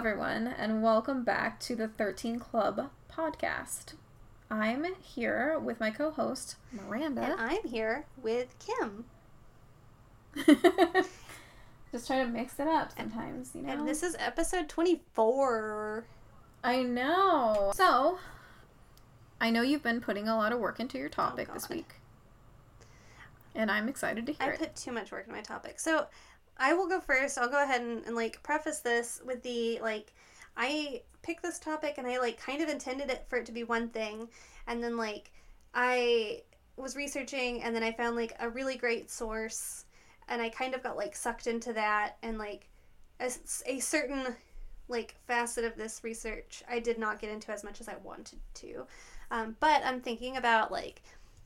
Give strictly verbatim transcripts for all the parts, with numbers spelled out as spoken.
everyone, and welcome back to the thirteen Club podcast. I'm here with my co-host, Miranda. And I'm here with Kim. Just try to mix it up sometimes, you know? And this is episode twenty-four. I know. So, I know you've been putting a lot of work into your topic oh, this week. And I'm excited to hear I it. I put too much work in my topic. So, I will go first. I'll go ahead and, and, like, preface this with the, like, I picked this topic and I, like, kind of intended it for it to be one thing. And then, like, I was researching and then I found, like, a really great source. And I kind of got, like, sucked into that. And, like, a, a certain, like, facet of this research I did not get into as much as I wanted to. Um, but I'm thinking about, like,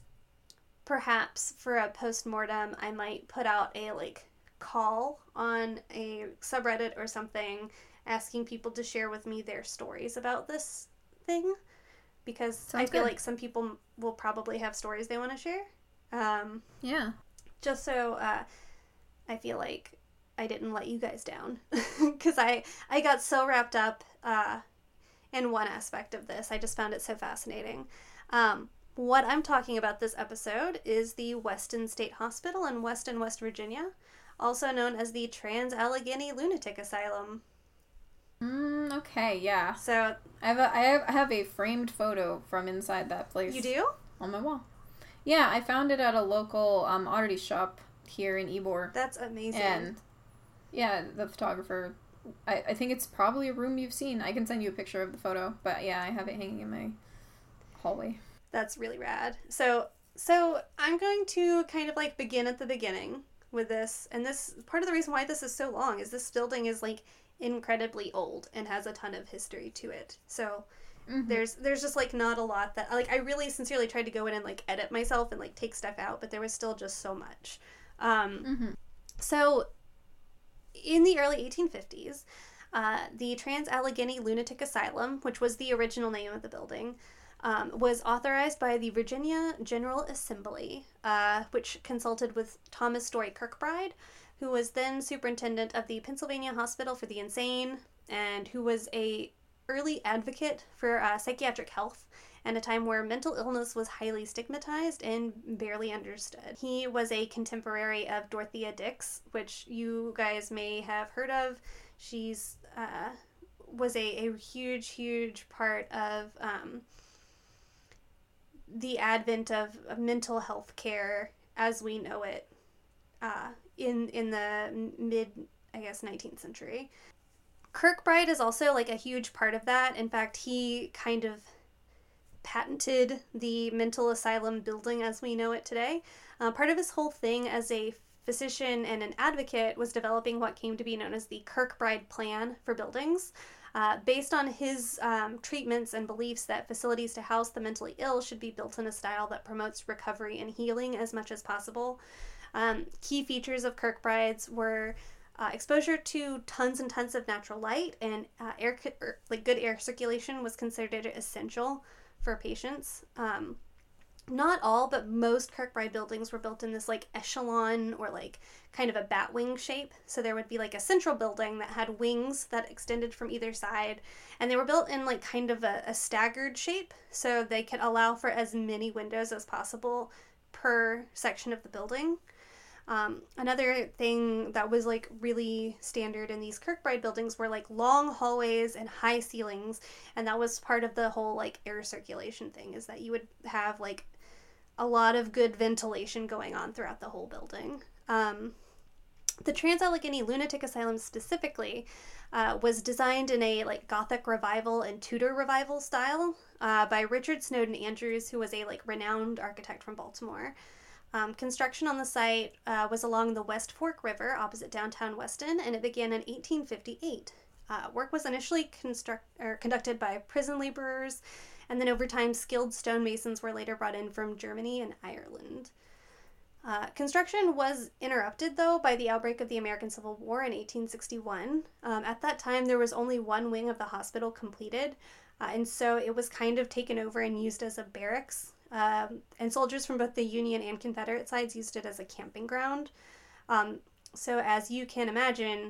perhaps for a post-mortem, I might put out a, like, call on a subreddit or something asking people to share with me their stories about this thing, because Sounds I feel good. like some people will probably have stories they want to share. Um, yeah. Just so uh, I feel like I didn't let you guys down, because I, I got so wrapped up uh, in one aspect of this. I just found it so fascinating. Um, what I'm talking about this episode is the Weston State Hospital in Weston, West Virginia, also known as the Trans-Allegheny Lunatic Asylum. Mm, okay, yeah. So I have a, I have, I have a framed photo from inside that place. You do? On my wall. Yeah, I found it at a local um, oddity shop here in Ybor. That's amazing. And, yeah, the photographer, I, I think it's probably a room you've seen. I can send you a picture of the photo, but yeah, I have it hanging in my hallway. That's really rad. So, so I'm going to kind of, like, begin at the beginning with this, and this part of the reason why this is so long is this building is like incredibly old and has a ton of history to it. So mm-hmm. there's there's just like not a lot that like I really sincerely tried to go in and like edit myself and like take stuff out, but there was still just so much. Um, mm-hmm. So in the early eighteen fifties, uh, the Trans-Allegheny Lunatic Asylum, which was the original name of the building, Um, was authorized by the Virginia General Assembly, uh, which consulted with Thomas Story Kirkbride, who was then superintendent of the Pennsylvania Hospital for the Insane, and who was a early advocate for uh, psychiatric health in a time where mental illness was highly stigmatized and barely understood. He was a contemporary of Dorothea Dix, which you guys may have heard of. She's uh, was a, a huge, huge part of Um, the advent of mental health care as we know it uh, in in the mid, I guess, nineteenth century. Kirkbride is also like a huge part of that. In fact, he kind of patented the mental asylum building as we know it today. Uh, part of his whole thing as a physician and an advocate was developing what came to be known as the Kirkbride Plan for buildings. Uh, based on his um, treatments and beliefs that facilities to house the mentally ill should be built in a style that promotes recovery and healing as much as possible. Um, key features of Kirkbride's were uh, exposure to tons and tons of natural light, and uh, air, er, like good air circulation was considered essential for patients. Um, Not all, but most Kirkbride buildings were built in this, like, echelon or, like, kind of a bat wing shape. So there would be, like, a central building that had wings that extended from either side. And they were built in, like, kind of a, a staggered shape. So they could allow for as many windows as possible per section of the building. Um, another thing that was, like, really standard in these Kirkbride buildings were, like, long hallways and high ceilings. And that was part of the whole, like, air circulation thing, is that you would have, like, a lot of good ventilation going on throughout the whole building. Um, the Trans-Allegheny Lunatic Asylum specifically uh, was designed in a like Gothic Revival and Tudor Revival style uh, by Richard Snowden Andrews, who was a like renowned architect from Baltimore. Um, construction on the site uh, was along the West Fork River opposite downtown Weston, and it began in eighteen fifty-eight. Uh, work was initially construct or conducted by prison laborers, and then over time, skilled stonemasons were later brought in from Germany and Ireland. Uh, construction was interrupted, though, by the outbreak of the American Civil War in eighteen sixty-one. Um, at that time, there was only one wing of the hospital completed, uh, and so it was kind of taken over and used as a barracks. Um, and soldiers from both the Union and Confederate sides used it as a camping ground. Um, so as you can imagine,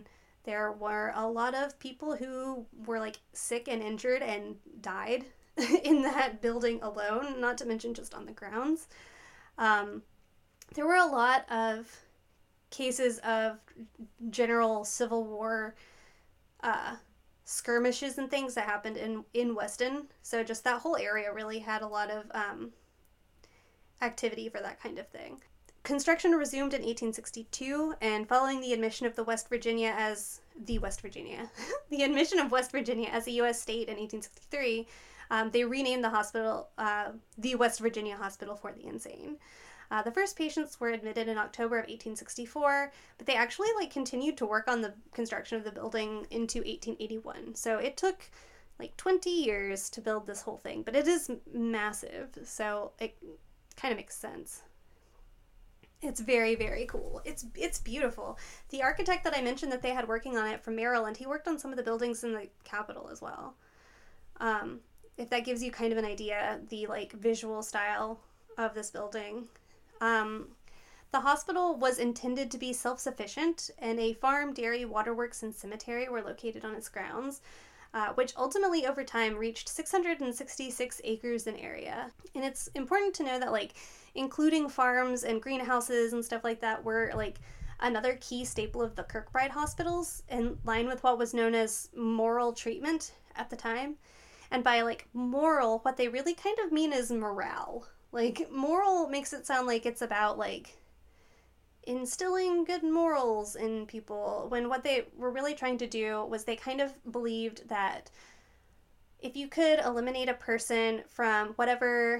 There were a lot of people who were like sick and injured and died in that building alone, not to mention just on the grounds. Um, there were a lot of cases of general Civil War uh, skirmishes and things that happened in, in Weston. So just that whole area really had a lot of um, activity for that kind of thing. Construction resumed in eighteen sixty-two, and following the admission of the West Virginia as the West Virginia, the admission of West Virginia as a U S state in eighteen sixty-three, um, they renamed the hospital uh, the West Virginia Hospital for the Insane. Uh, the first patients were admitted in October of eighteen sixty-four, but they actually like continued to work on the construction of the building into eighteen eighty-one. So it took like twenty years to build this whole thing, but it is massive, so it kind of makes sense. It's very, very cool. It's it's beautiful. The architect that I mentioned that they had working on it from Maryland, he worked on some of the buildings in the Capitol as well. Um, if that gives you kind of an idea, the like visual style of this building. Um, the hospital was intended to be self-sufficient, and a farm, dairy, waterworks, and cemetery were located on its grounds, uh, which ultimately over time reached six hundred sixty-six acres in area. And it's important to know that like including farms and greenhouses and stuff like that were like another key staple of the Kirkbride hospitals, in line with what was known as moral treatment at the time. And by like moral, what they really kind of mean is morale. Like moral makes it sound like it's about like instilling good morals in people, when what they were really trying to do was they kind of believed that if you could eliminate a person from whatever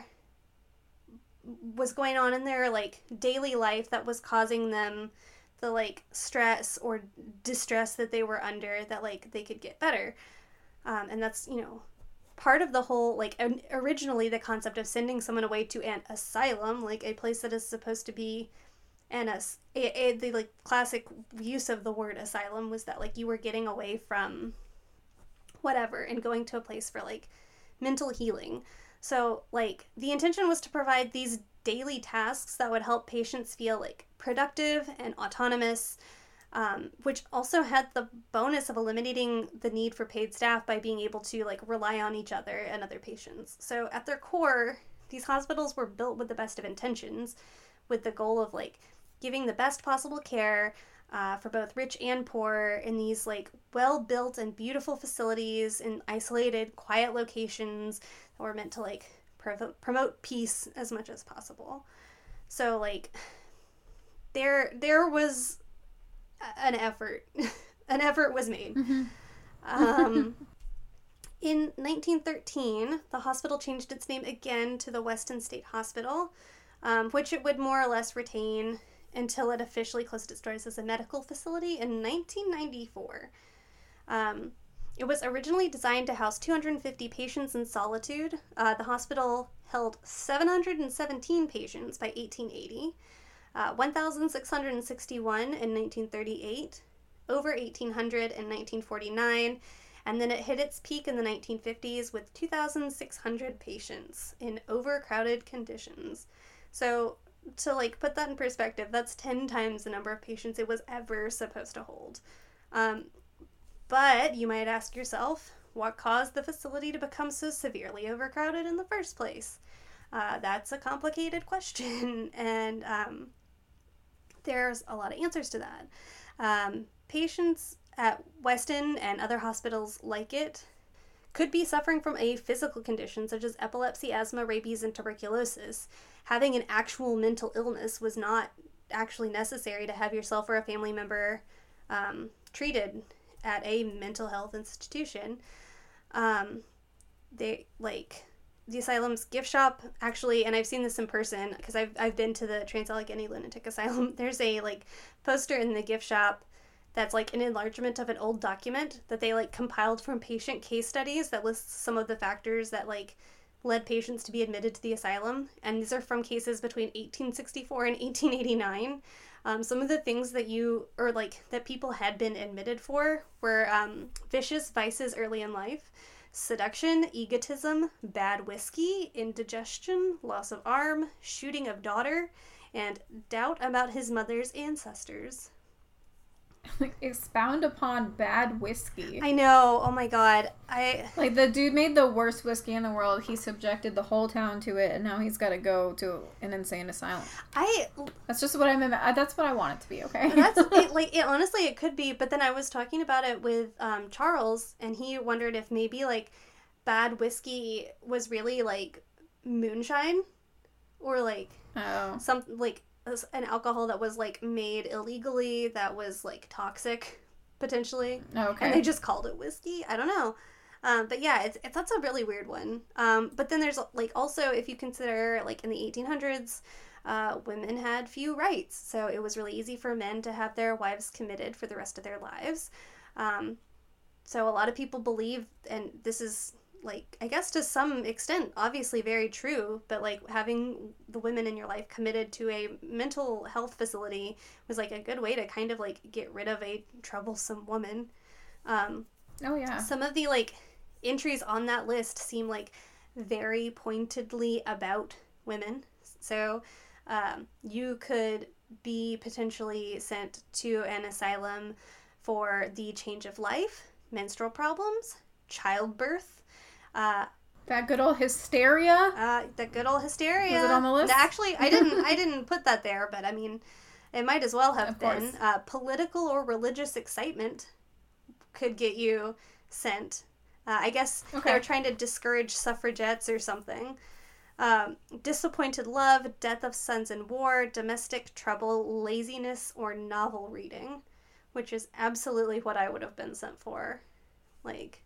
was going on in their like daily life that was causing them the like stress or distress that they were under, that like they could get better. Um, and that's, you know, part of the whole, like originally the concept of sending someone away to an asylum, like a place that is supposed to be an as a, a, the like classic use of the word asylum was that like you were getting away from whatever and going to a place for like mental healing. So, like, the intention was to provide these daily tasks that would help patients feel, like, productive and autonomous, um, which also had the bonus of eliminating the need for paid staff by being able to, like, rely on each other and other patients. So, at their core, these hospitals were built with the best of intentions, with the goal of, like, giving the best possible care uh, for both rich and poor in these, like, well-built and beautiful facilities in isolated, quiet locations that were meant to, like, prov- promote peace as much as possible. So, like, there there was an effort. An effort was made. Mm-hmm. Um, in nineteen thirteen, the hospital changed its name again to the Weston State Hospital, um, which it would more or less retain until it officially closed its doors as a medical facility in nineteen ninety-four. Um, it was originally designed to house two hundred fifty patients in solitude. Uh, the hospital held seven hundred seventeen patients by eighteen eighty, uh, one thousand six hundred sixty-one in nineteen thirty-eight, over eighteen hundred in nineteen forty-nine, and then it hit its peak in the nineteen fifties with two thousand six hundred patients in overcrowded conditions. So, to like put that in perspective, that's ten times the number of patients it was ever supposed to hold. Um, but you might ask yourself, what caused the facility to become so severely overcrowded in the first place? Uh, that's a complicated question, and um, there's a lot of answers to that. Um, patients at Weston and other hospitals like it could be suffering from a physical condition such as epilepsy, asthma, rabies, and tuberculosis. Having an actual mental illness was not actually necessary to have yourself or a family member um, treated at a mental health institution. Um, they, like, the asylum's gift shop, actually, and I've seen this in person, because I've, I've been to the Trans-Allegheny Lunatic Asylum, there's a, like, poster in the gift shop that's, like, an enlargement of an old document that they, like, compiled from patient case studies that lists some of the factors that, like, led patients to be admitted to the asylum, and these are from cases between eighteen sixty-four and eighteen eighty-nine. Um, some of the things that you, or like, that people had been admitted for were um, vicious vices early in life, seduction, egotism, bad whiskey, indigestion, loss of arm, shooting of daughter, and doubt about his mother's ancestors. Like, expound upon bad whiskey. I know. Oh my god. I Like, the dude made the worst whiskey in the world. He subjected the whole town to it, and now he's got to go to an insane asylum. I That's just what I meant. That's what I want it to be. Okay. That's it, like it. Honestly, it could be. But then I was talking about it with um, Charles, and he wondered if maybe like bad whiskey was really like moonshine, or like oh. some like an alcohol that was like made illegally that was like toxic potentially. Okay. And they just called it whiskey. I don't know. Um, but yeah, it's, it's that's a really weird one. Um, but then there's like also if you consider like in the eighteen hundreds, uh, women had few rights, so it was really easy for men to have their wives committed for the rest of their lives. Um, so a lot of people believe, and this is like I guess to some extent obviously very true, but like having the women in your life committed to a mental health facility was like a good way to kind of like get rid of a troublesome woman. Um, oh yeah. Some of the like entries on that list seem like very pointedly about women. So um, you could be potentially sent to an asylum for the change of life, menstrual problems, childbirth. Uh, that good old hysteria. Uh, the good old hysteria. Was it on the list? Actually, I didn't. I didn't put that there, but I mean, it might as well have of been. Uh, political or religious excitement could get you sent. Uh, I guess okay. they were trying to discourage suffragettes or something. Um, disappointed love, death of sons in war, domestic trouble, laziness, or novel reading, which is absolutely what I would have been sent for. Like,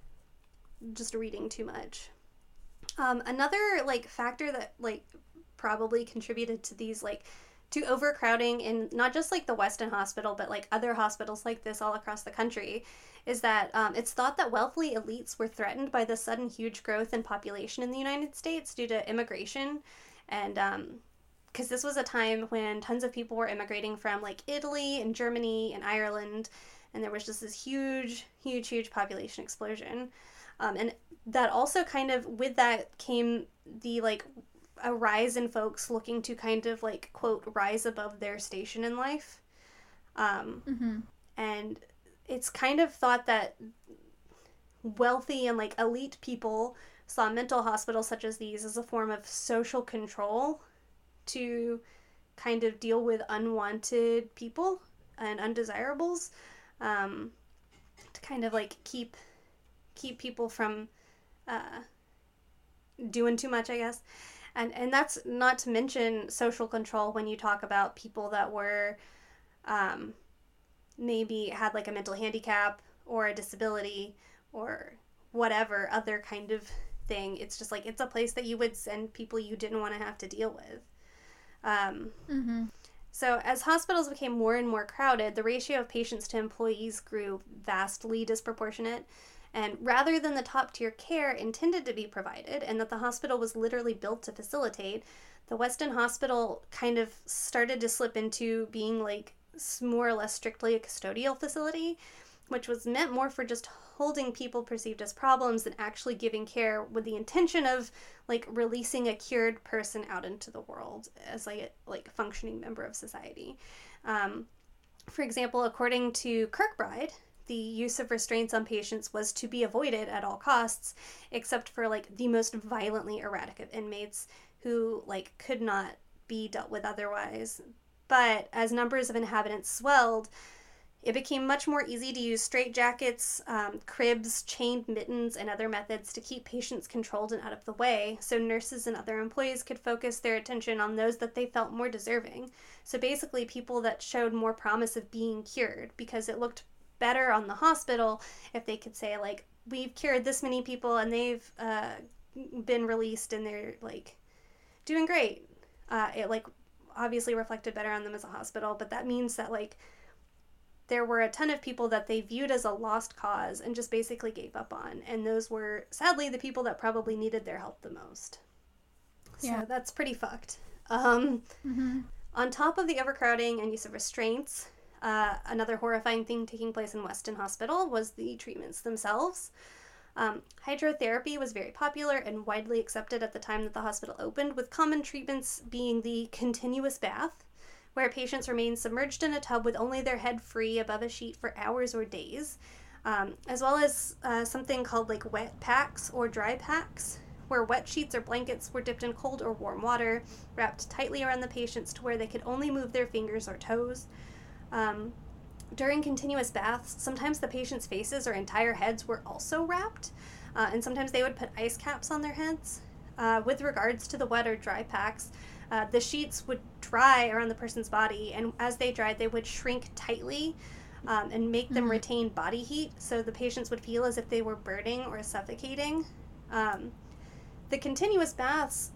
just reading too much. Um, another, like, factor that, like, probably contributed to these, like, to overcrowding in not just, like, the Weston Hospital, but, like, other hospitals like this all across the country, is that um, it's thought that wealthy elites were threatened by the sudden huge growth in population in the United States due to immigration. And, um, because this was a time when tons of people were immigrating from, like, Italy and Germany and Ireland, and there was just this huge, huge, huge population explosion. Um, and that also kind of, with that came the, like, a rise in folks looking to kind of, like, quote, rise above their station in life. Um, mm-hmm. And it's kind of thought that wealthy and, like, elite people saw mental hospitals such as these as a form of social control to kind of deal with unwanted people and undesirables, um, to kind of, like, keep... keep people from uh, doing too much, I guess. And and that's not to mention social control when you talk about people that were um, maybe had like a mental handicap or a disability or whatever other kind of thing. It's just like it's a place that you would send people you didn't want to have to deal with. Um, mm-hmm. So as hospitals became more and more crowded, the ratio of patients to employees grew vastly disproportionate. And rather than the top-tier care intended to be provided, and that the hospital was literally built to facilitate, the Weston Hospital kind of started to slip into being, like, more or less strictly a custodial facility, which was meant more for just holding people perceived as problems than actually giving care with the intention of, like, releasing a cured person out into the world as, like, a like, functioning member of society. Um, for example, according to Kirkbride, the use of restraints on patients was to be avoided at all costs, except for, like, the most violently erratic of inmates who, like, could not be dealt with otherwise. But as numbers of inhabitants swelled, it became much more easy to use straitjackets, um, cribs, chained mittens, and other methods to keep patients controlled and out of the way, so nurses and other employees could focus their attention on those that they felt more deserving. So basically people that showed more promise of being cured, because it looked better on the hospital if they could say, like, we've cured this many people and they've uh, been released and they're, like, doing great. Uh, it, like, obviously reflected better on them as a hospital, but that means that, like, there were a ton of people that they viewed as a lost cause and just basically gave up on, and those were, sadly, the people that probably needed their help the most. Yeah. So that's pretty fucked. Um, mm-hmm. On top of the overcrowding and use of restraints, Uh, another horrifying thing taking place in Weston Hospital was the treatments themselves. Um, hydrotherapy was very popular and widely accepted at the time that the hospital opened, with common treatments being the continuous bath, where patients remain submerged in a tub with only their head free above a sheet for hours or days, um, as well as uh, something called like wet packs or dry packs, where wet sheets or blankets were dipped in cold or warm water, wrapped tightly around the patients to where they could only move their fingers or toes. Um, during continuous baths, sometimes the patients' faces or entire heads were also wrapped, uh, and sometimes they would put ice caps on their heads. Uh, with regards to the wet or dry packs, uh, the sheets would dry around the person's body, and as they dried, they would shrink tightly um, and make them mm-hmm. retain body heat, so the patients would feel as if they were burning or suffocating. Um, the continuous baths,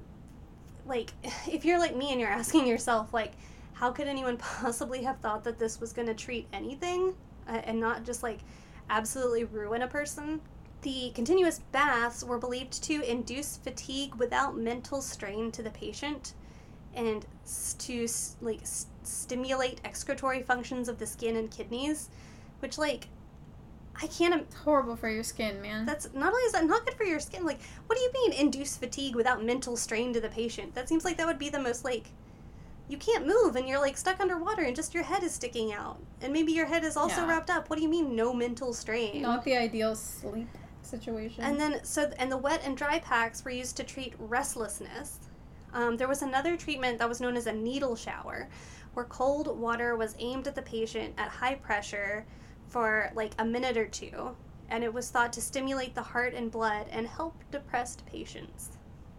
like, if you're like me and you're asking yourself, like, how could anyone possibly have thought that this was going to treat anything uh, and not just, like, absolutely ruin a person? The continuous baths were believed to induce fatigue without mental strain to the patient and to, like, s- stimulate excretory functions of the skin and kidneys, which, like, I can't... Im- it's horrible for your skin, man. That's not only is that not good for your skin, like, what do you mean induce fatigue without mental strain to the patient? That seems like that would be the most, like... You can't move, and you're, like, stuck underwater, and just your head is sticking out. And maybe your head is also yeah. wrapped up. What do you mean, no mental strain? Not the ideal sleep situation. And then, so, and the wet and dry packs were used to treat restlessness. Um, there was another treatment that was known as a needle shower, where cold water was aimed at the patient at high pressure for, like, a minute or two, and it was thought to stimulate the heart and blood and help depressed patients.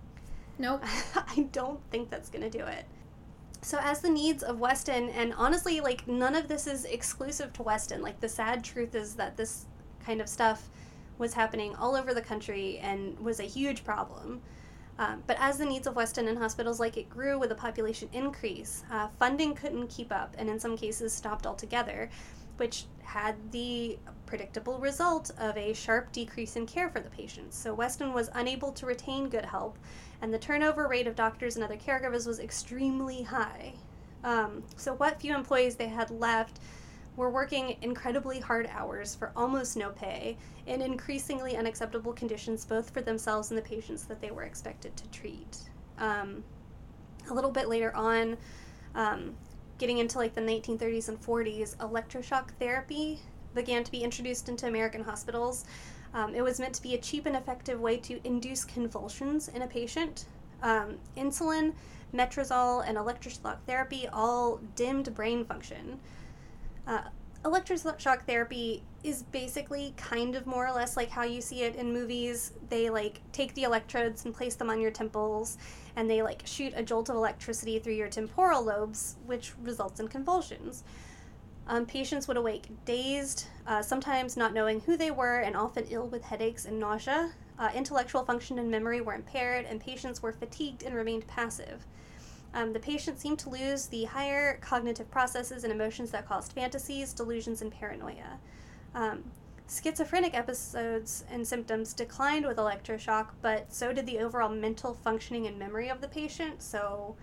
Nope. I don't think that's going to do it. So as the needs of Weston, and honestly, like, none of this is exclusive to Weston. Like, the sad truth is that this kind of stuff was happening all over the country and was a huge problem. Um, but as the needs of Weston and hospitals like it grew with a population increase, uh, funding couldn't keep up and in some cases stopped altogether, which had the predictable result of a sharp decrease in care for the patients. So Weston was unable to retain good help, and the turnover rate of doctors and other caregivers was extremely high. Um, so what few employees they had left were working incredibly hard hours for almost no pay in increasingly unacceptable conditions both for themselves and the patients that they were expected to treat. Um, a little bit later on, um, getting into like the nineteen thirties and forties, electroshock therapy began to be introduced into American hospitals. Um, it was meant to be a cheap and effective way to induce convulsions in a patient. Um, insulin, metrazole, and electroshock therapy all dimmed brain function. Uh, electroshock therapy is basically kind of more or less like how you see it in movies. They like take the electrodes and place them on your temples, and they like shoot a jolt of electricity through your temporal lobes, which results in convulsions. Um, patients would awake dazed, uh, sometimes not knowing who they were, and often ill with headaches and nausea. Uh, intellectual function and memory were impaired, and patients were fatigued and remained passive. Um, the patient seemed to lose the higher cognitive processes and emotions that caused fantasies, delusions, and paranoia. Um, schizophrenic episodes and symptoms declined with electroshock, but so did the overall mental functioning and memory of the patient, so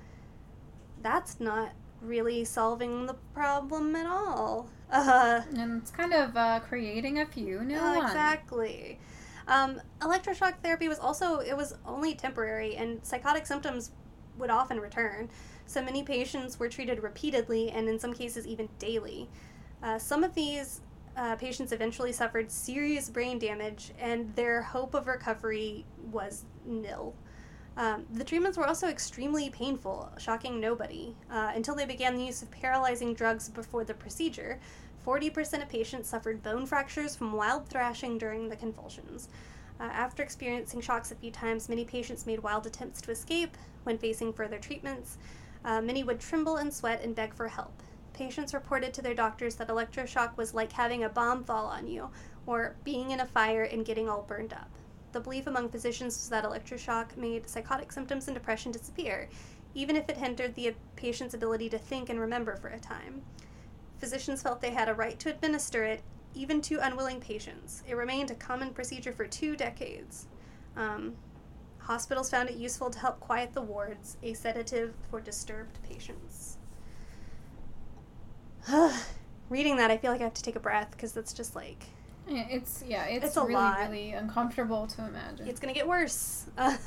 that's not really solving the problem at all. Uh, and it's kind of uh, creating a few new uh, ones. Exactly. Um, electroshock therapy was also, it was only temporary, and psychotic symptoms would often return. So many patients were treated repeatedly and in some cases even daily. Uh, some of these uh, patients eventually suffered serious brain damage, and their hope of recovery was nil. Um, the treatments were also extremely painful, shocking nobody. Uh, until they began the use of paralyzing drugs before the procedure, forty percent of patients suffered bone fractures from wild thrashing during the convulsions. Uh, after experiencing shocks a few times, many patients made wild attempts to escape when facing further treatments. Uh, many would tremble and sweat and beg for help. Patients reported to their doctors that electroshock was like having a bomb fall on you, or being in a fire and getting all burned up. The belief among physicians was that electroshock made psychotic symptoms and depression disappear, even if it hindered the patient's ability to think and remember for a time. Physicians felt they had a right to administer it, even to unwilling patients. It remained a common procedure for two decades. Um, hospitals found it useful to help quiet the wards, a sedative for disturbed patients. Reading that, I feel like I have to take a breath, because that's just like... It's, yeah, it's, It's a really, lot. really uncomfortable to imagine. It's going to get worse.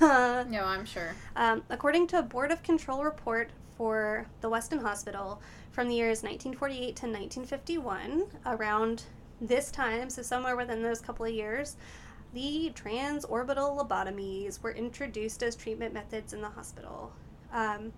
No, I'm sure. Um, according to a Board of Control report for the Weston Hospital from the years nineteen forty-eight to nineteen fifty-one, around this time, so somewhere within those couple of years, the transorbital lobotomies were introduced as treatment methods in the hospital. Um,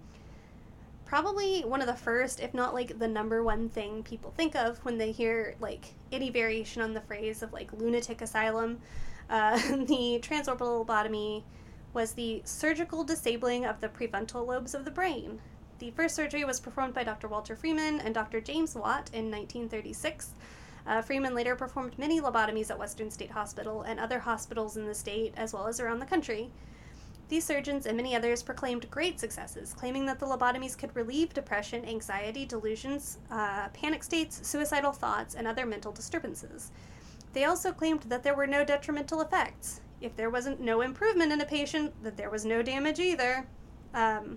probably one of the first, if not like the number one thing people think of when they hear like any variation on the phrase of like lunatic asylum. Uh, the transorbital lobotomy was the surgical disabling of the prefrontal lobes of the brain. The first surgery was performed by Doctor Walter Freeman and Doctor James Watt in nineteen thirty-six. Uh, Freeman later performed many lobotomies at Western State Hospital and other hospitals in the state, as well as around the country. These surgeons and many others proclaimed great successes, claiming that the lobotomies could relieve depression, anxiety, delusions, uh, panic states, suicidal thoughts, and other mental disturbances. They also claimed that there were no detrimental effects. If there wasn't no improvement in a patient, that there was no damage either. Um,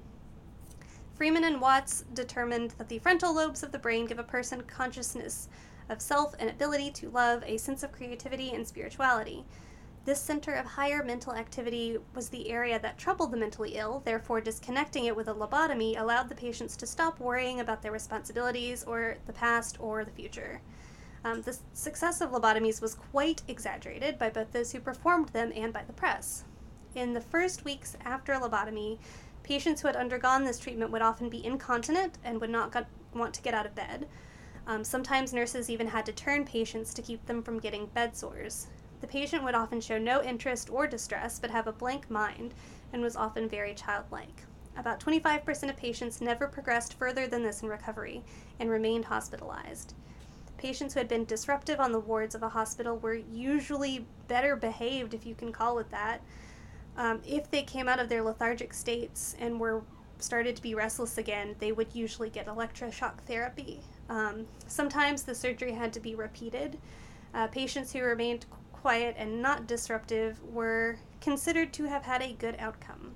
Freeman and Watts determined that the frontal lobes of the brain give a person consciousness of self and ability to love, a sense of creativity and spirituality. This center of higher mental activity was the area that troubled the mentally ill, therefore disconnecting it with a lobotomy allowed the patients to stop worrying about their responsibilities or the past or the future. Um, the success of lobotomies was quite exaggerated by both those who performed them and by the press. In the first weeks after a lobotomy, patients who had undergone this treatment would often be incontinent and would not got, want to get out of bed. Um, sometimes nurses even had to turn patients to keep them from getting bed sores. The patient would often show no interest or distress, but have a blank mind, and was often very childlike. About twenty-five percent of patients never progressed further than this in recovery, and remained hospitalized. Patients who had been disruptive on the wards of a hospital were usually better behaved, if you can call it that. Um, if they came out of their lethargic states and were started to be restless again, they would usually get electroshock therapy. Um, sometimes the surgery had to be repeated. Uh, patients who remained quiet and not disruptive were considered to have had a good outcome.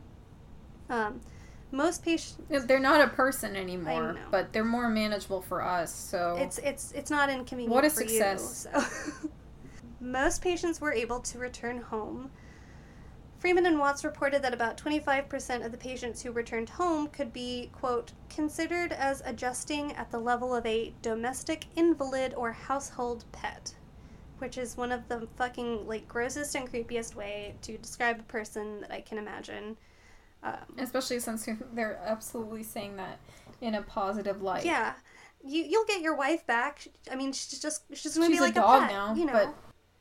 Um, most patients... They're not a person anymore, I know. but they're more manageable for us, so... It's it's it's not inconvenient What a for success. you. So. Most patients were able to return home. Freeman and Watts reported that about twenty-five percent of the patients who returned home could be, quote, considered as adjusting at the level of a domestic invalid or household pet, which is one of the fucking, like, grossest and creepiest way to describe a person that I can imagine. Um, Especially since they're absolutely saying that in a positive light. yeah. You, you'll get your wife back. I mean, she's just, she's gonna She's be like a dog a pet, now, you know. but...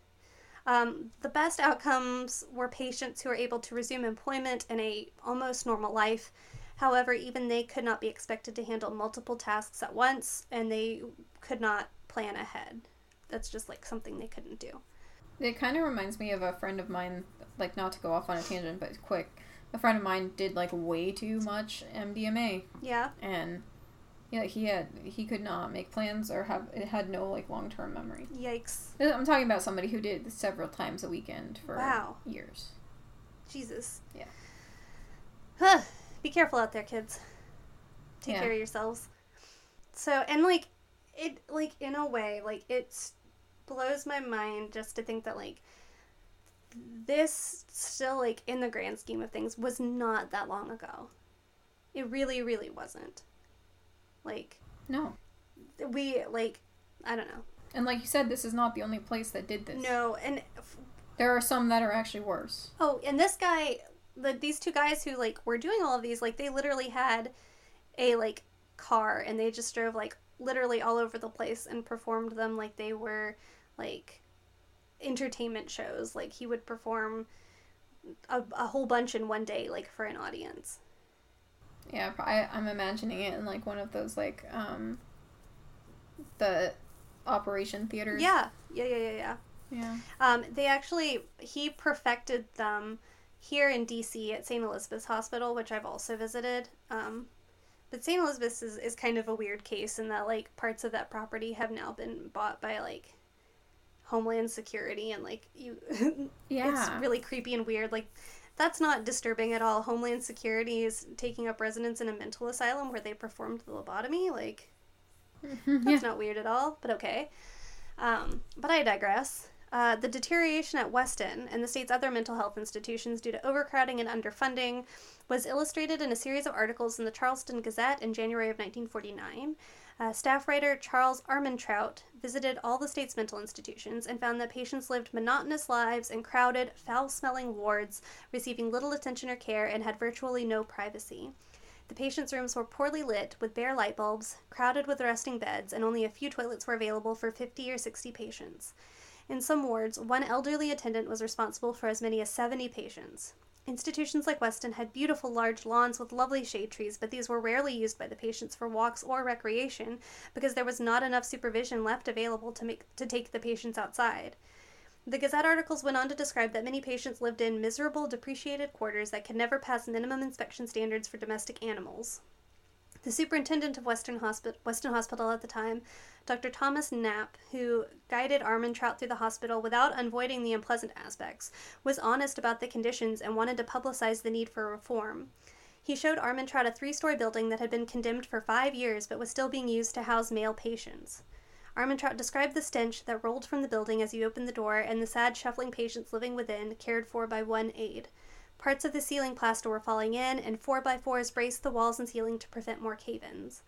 Um, the best outcomes were patients who were able to resume employment and a almost normal life. However, even they could not be expected to handle multiple tasks at once, and they could not plan ahead. That's just like something they couldn't do. It kind of reminds me of a friend of mine, like, not to go off on a tangent, but quick. A friend of mine did, like, way too much M D M A. Yeah. And, yeah, he had, he could not make plans or have, it had no, like, long-term memory. Yikes. I'm talking about somebody who did it several times a weekend for Wow. years. Jesus. Yeah. Huh. Be careful out there, kids. Take Yeah. care of yourselves. So, and, like, it, like, in a way, like, it blows my mind just to think that, like, this still, like, in the grand scheme of things, was not that long ago. It really, really wasn't. Like... No. We, like, I don't know. And like you said, this is not the only place that did this. No, and... There are some that are actually worse. Oh, and this guy, the, these two guys who, like, were doing all of these, like, they literally had a, like, car, and they just drove, like, literally all over the place and performed them like they were, like, entertainment shows. Like, he would perform a, a whole bunch in one day, like, for an audience. Yeah, I, I'm imagining it in, like, one of those, like, um, the operation theaters. Yeah, yeah, yeah, yeah, yeah. Yeah. Um, they actually, he perfected them here in D C at Saint Elizabeth's Hospital, which I've also visited. Um, but Saint Elizabeth's is, is kind of a weird case in that, like, parts of that property have now been bought by, like, Homeland Security, and, like, you, Yeah. it's really creepy and weird. Like, that's not disturbing at all. Homeland Security is taking up residence in a mental asylum where they performed the lobotomy. Like, that's yeah. not weird at all, but okay. Um, but I digress. Uh, the deterioration at Weston and the state's other mental health institutions due to overcrowding and underfunding was illustrated in a series of articles in the Charleston Gazette in January of nineteen forty-nine. Uh, staff writer Charles Armentrout visited all the state's mental institutions and found that patients lived monotonous lives in crowded, foul-smelling wards, receiving little attention or care, and had virtually no privacy. The patients' rooms were poorly lit, with bare light bulbs, crowded with resting beds, and only a few toilets were available for fifty or sixty patients. In some wards, one elderly attendant was responsible for as many as seventy patients. Institutions like Weston had beautiful large lawns with lovely shade trees, but these were rarely used by the patients for walks or recreation because there was not enough supervision left available to make to take the patients outside. The Gazette articles went on to describe that many patients lived in miserable, depreciated quarters that could never pass minimum inspection standards for domestic animals. The superintendent of Western, Hospi- Weston Hospital at the time, Doctor Thomas Knapp, who guided Armentrout through the hospital without avoiding the unpleasant aspects, was honest about the conditions and wanted to publicize the need for reform. He showed Armentrout a three-story building that had been condemned for five years but was still being used to house male patients. Armentrout described the stench that rolled from the building as you opened the door and the sad, shuffling patients living within, cared for by one aide. Parts of the ceiling plaster were falling in, and four by fours braced the walls and ceiling to prevent more cave-ins.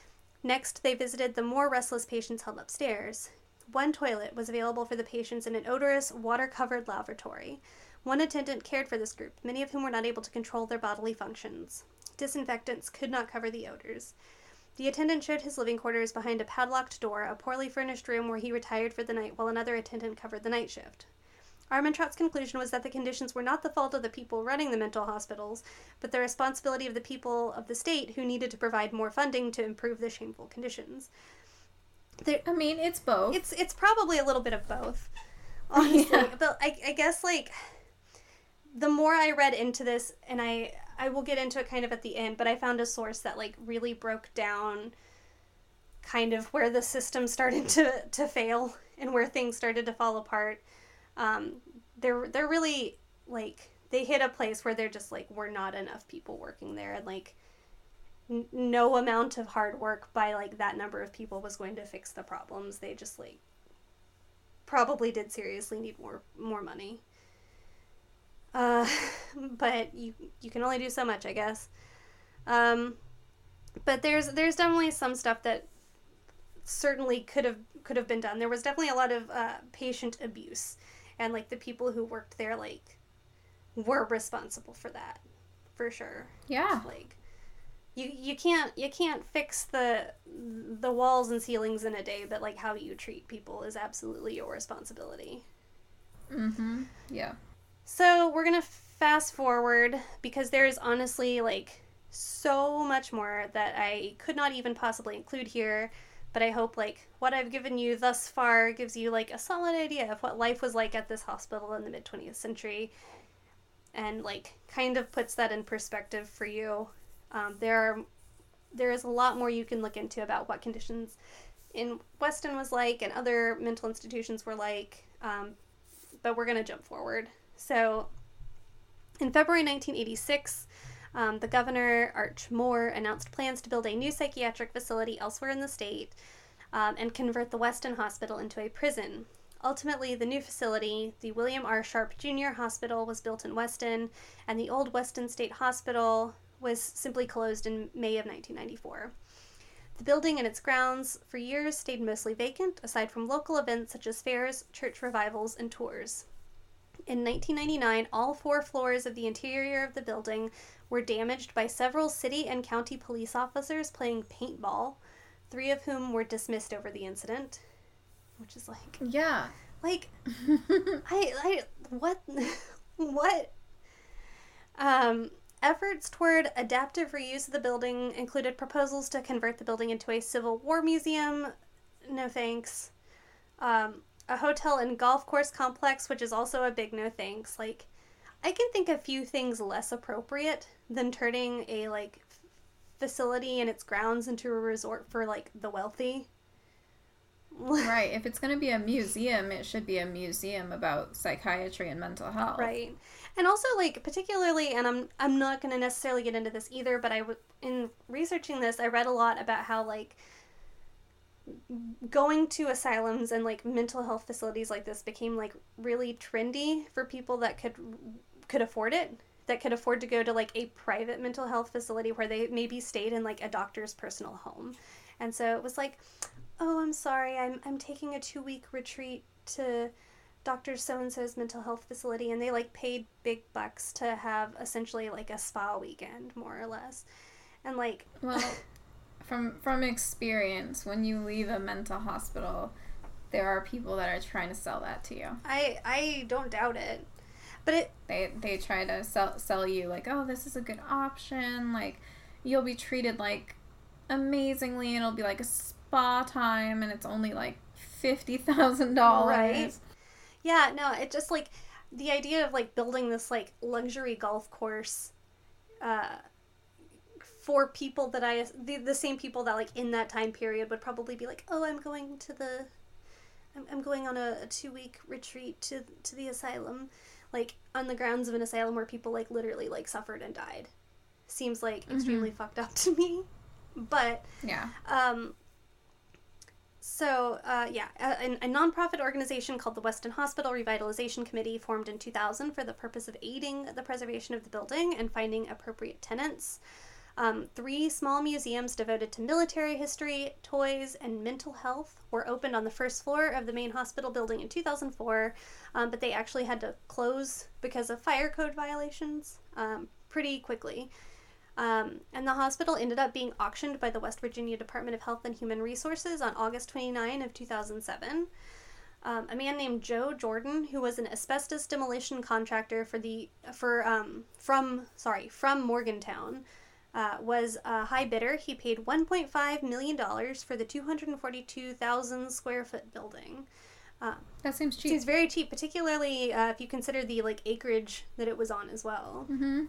Next, they visited the more restless patients held upstairs. One toilet was available for the patients in an odorous, water-covered lavatory. One attendant cared for this group, many of whom were not able to control their bodily functions. Disinfectants could not cover the odors. The attendant showed his living quarters behind a padlocked door, a poorly furnished room where he retired for the night while another attendant covered the night shift. Armentrout's conclusion was that the conditions were not the fault of the people running the mental hospitals, but the responsibility of the people of the state who needed to provide more funding to improve the shameful conditions. There, I mean, it's both. It's it's probably a little bit of both, honestly. Yeah. But I, I guess, like, the more I read into this, and I, I will get into it kind of at the end, but I found a source that, like, really broke down kind of where the system started to, to fail and where things started to fall apart. Um, they're, they're really, like, they hit a place where they're just, like, we're not enough people working there, and, like, n- no amount of hard work by, like, that number of people was going to fix the problems. They just, like, probably did seriously need more, more money. Uh, but you, you can only do so much, I guess. Um, but there's, there's definitely some stuff that certainly could have, could have been done. There was definitely a lot of, uh, patient abuse. And, like, the people who worked there, like, were responsible for that, for sure. Yeah. Like, you you can't you can't fix the the walls and ceilings in a day, but, like, how you treat people is absolutely your responsibility. Mm-hmm. Yeah. So we're gonna fast forward because there's honestly, like, so much more that I could not even possibly include here. But I hope, like, what I've given you thus far gives you, like, a solid idea of what life was like at this hospital in the mid-twentieth century. And, like, kind of puts that in perspective for you. Um, there are, there is a lot more you can look into about what conditions in Weston was like and other mental institutions were like. Um, but we're going to jump forward. So, in February nineteen eighty-six... Um, the governor, Arch Moore, announced plans to build a new psychiatric facility elsewhere in the state um, and convert the Weston Hospital into a prison. Ultimately, the new facility, the William R. Sharp Junior Hospital, was built in Weston, and the old Weston State Hospital was simply closed in May of nineteen ninety-four. The building and its grounds for years stayed mostly vacant, aside from local events such as fairs, church revivals, and tours. In nineteen ninety-nine, all four floors of the interior of the building were damaged by several city and county police officers playing paintball, three of whom were dismissed over the incident. Which is like... Yeah. Like, I, I, what, what? Um, efforts toward adaptive reuse of the building included proposals to convert the building into a Civil War museum. No thanks. Um, a hotel and golf course complex, which is also a big no thanks. Like, I can think of few things less appropriate than turning a, like, f- facility and its grounds into a resort for, like, the wealthy. Right. If it's going to be a museum, it should be a museum about psychiatry and mental health. Right. And also, like, particularly, and I'm I'm not going to necessarily get into this either, but I w- in researching this, I read a lot about how, like, going to asylums and like mental health facilities like this became like really trendy for people that could could afford it, that could afford to go to like a private mental health facility where they maybe stayed in like a doctor's personal home. And so it was like, oh, I'm sorry, I'm I'm taking a two-week retreat to Doctor So-and-so's mental health facility, and they like paid big bucks to have essentially like a spa weekend, more or less. And like, well, from from experience, when you leave a mental hospital, there are people that are trying to sell that to you. I I don't doubt it. But it they they try to sell sell you like, oh, this is a good option, like you'll be treated like amazingly, and it'll be like a spa time, and it's only like fifty thousand dollars. Right. Yeah, no, it just like the idea of like building this like luxury golf course uh for people that I the, the same people that like in that time period would probably be like, oh, I'm going to the I'm, I'm going on a, a two-week retreat to to the asylum, like on the grounds of an asylum where people like literally like suffered and died. Seems like extremely mm-hmm. fucked up to me. But yeah. Um So, uh, yeah, a, a nonprofit organization called the Weston Hospital Revitalization Committee formed in two thousand for the purpose of aiding the preservation of the building and finding appropriate tenants. Um, three small museums devoted to military history, toys, and mental health were opened on the first floor of the main hospital building in two thousand four, um, but they actually had to close because of fire code violations um, pretty quickly. Um, and the hospital ended up being auctioned by the West Virginia Department of Health and Human Resources on August twenty-ninth of two thousand seven. Um, a man named Joe Jordan, who was an asbestos demolition contractor for the for um, from sorry from Morgantown, uh, was a high bidder. He paid one point five million dollars for the two hundred forty-two thousand square foot building. Um, that seems cheap. Seems very cheap, particularly uh, if you consider the like acreage that it was on as well. Mm-hmm.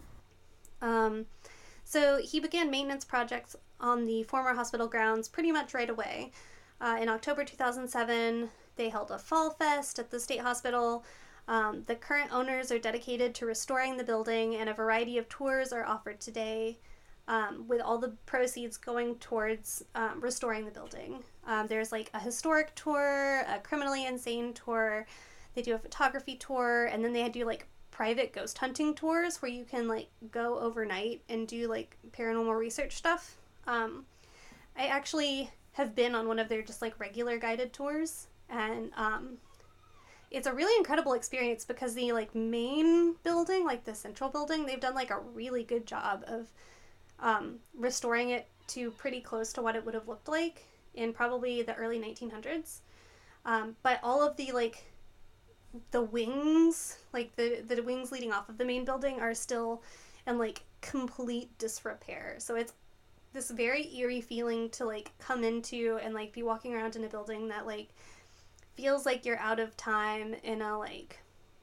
Um. So he began maintenance projects on the former hospital grounds pretty much right away. Uh, in October two thousand seven, they held a fall fest at the state hospital. Um, the current owners are dedicated to restoring the building, and a variety of tours are offered today, um, with all the proceeds going towards um, restoring the building. Um, there's like a historic tour, a criminally insane tour. They do a photography tour, and then they do like private ghost hunting tours where you can like go overnight and do like paranormal research stuff. Um, I actually have been on one of their just like regular guided tours, and um, it's a really incredible experience because the like main building, like the central building, they've done like a really good job of um, restoring it to pretty close to what it would have looked like in probably the early nineteen hundreds. Um, but all of the like the wings, like the, the wings leading off of the main building are still in like complete disrepair. So it's this very eerie feeling to like come into and like be walking around in a building that like feels like you're out of time in a like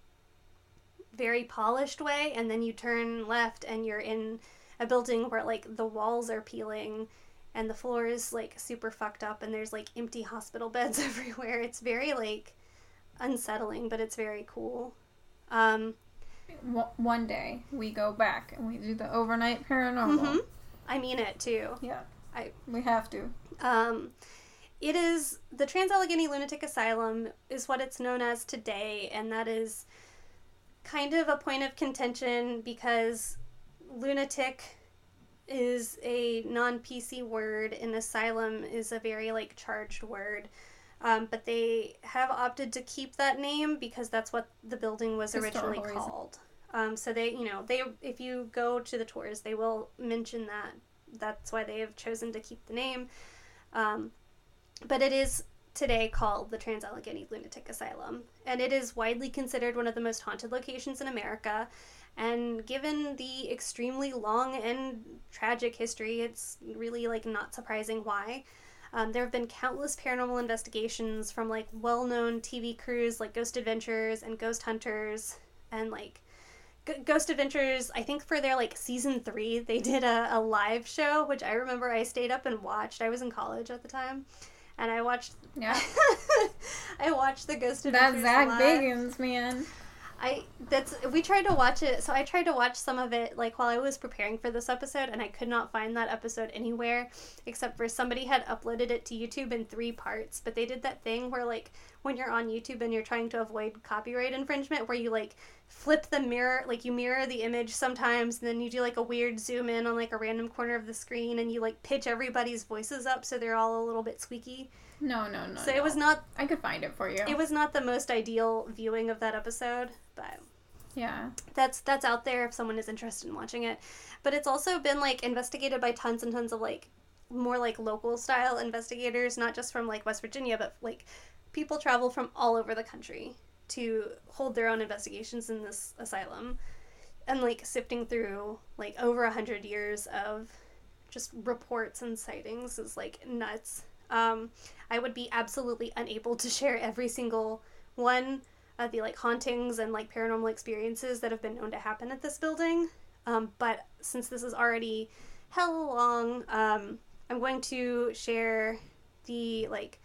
very polished way, and then you turn left and you're in a building where like the walls are peeling and the floor is like super fucked up and there's like empty hospital beds everywhere. It's very like unsettling, but it's very cool. Um, One day we go back and we do the overnight paranormal. Mm-hmm. I mean it too. Yeah, I we have to. Um, it is the Trans-Allegheny Lunatic Asylum is what it's known as today, and that is kind of a point of contention because lunatic is a non-P C word and asylum is a very like charged word. Um, but they have opted to keep that name because that's what the building was originally called. Um, so they, you know, they if you go to the tours, they will mention that. That's why they have chosen to keep the name. Um, but it is today called the Trans-Allegheny Lunatic Asylum, and it is widely considered one of the most haunted locations in America. And given the extremely long and tragic history, it's really like not surprising why. Um, there have been countless paranormal investigations from like well-known T V crews like Ghost Adventures and Ghost Hunters, and like G- Ghost Adventures, I think for their like season three, they did a, a live show, which I remember I stayed up and watched. I was in college at the time, and I watched. Yeah. I watched the Ghost Adventures. That's Zach live. Bagans, man. I that's we tried to watch it. So I tried to watch some of it like while I was preparing for this episode, and I could not find that episode anywhere except for somebody had uploaded it to YouTube in three parts. But they did that thing where like when you're on YouTube and you're trying to avoid copyright infringement, where you like flip the mirror, like you mirror the image sometimes, and then you do like a weird zoom in on like a random corner of the screen, and you like pitch everybody's voices up so they're all a little bit squeaky. No, no, no. So no. it was not. I could find it for you. It was not the most ideal viewing of that episode, but yeah, that's that's out there if someone is interested in watching it. But it's also been like investigated by tons and tons of like more like local style investigators, not just from like West Virginia, but like people travel from all over the country to hold their own investigations in this asylum, and like sifting through like over a hundred years of just reports and sightings is like nuts. Um, I would be absolutely unable to share every single one of the like hauntings and like paranormal experiences that have been known to happen at this building. Um, but since this is already hella long, um, I'm going to share the like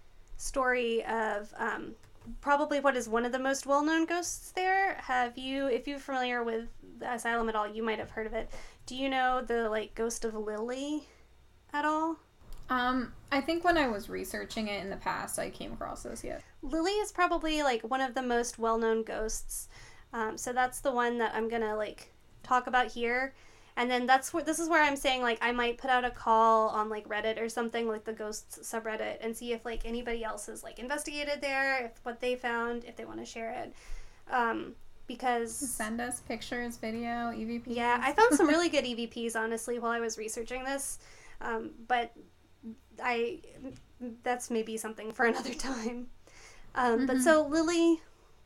story of um, probably what is one of the most well-known ghosts there. Have you, if you're familiar with the asylum at all, you might have heard of it. Do you know the like ghost of Lily at all? Um, I think when I was researching it in the past, I came across this, yes. Lily is probably, like, one of the most well-known ghosts. Um, so that's the one that I'm gonna, like, talk about here. And then that's where, this is where I'm saying, like, I might put out a call on, like, Reddit or something, like the ghosts subreddit, and see if, like, anybody else has, like, investigated there, if what they found, if they want to share it. Um, because... Send us pictures, video, E V Ps. Yeah, I found some really good E V Ps, honestly, while I was researching this. Um, but... I that's maybe something for another time. Um, mm-hmm. But so Lily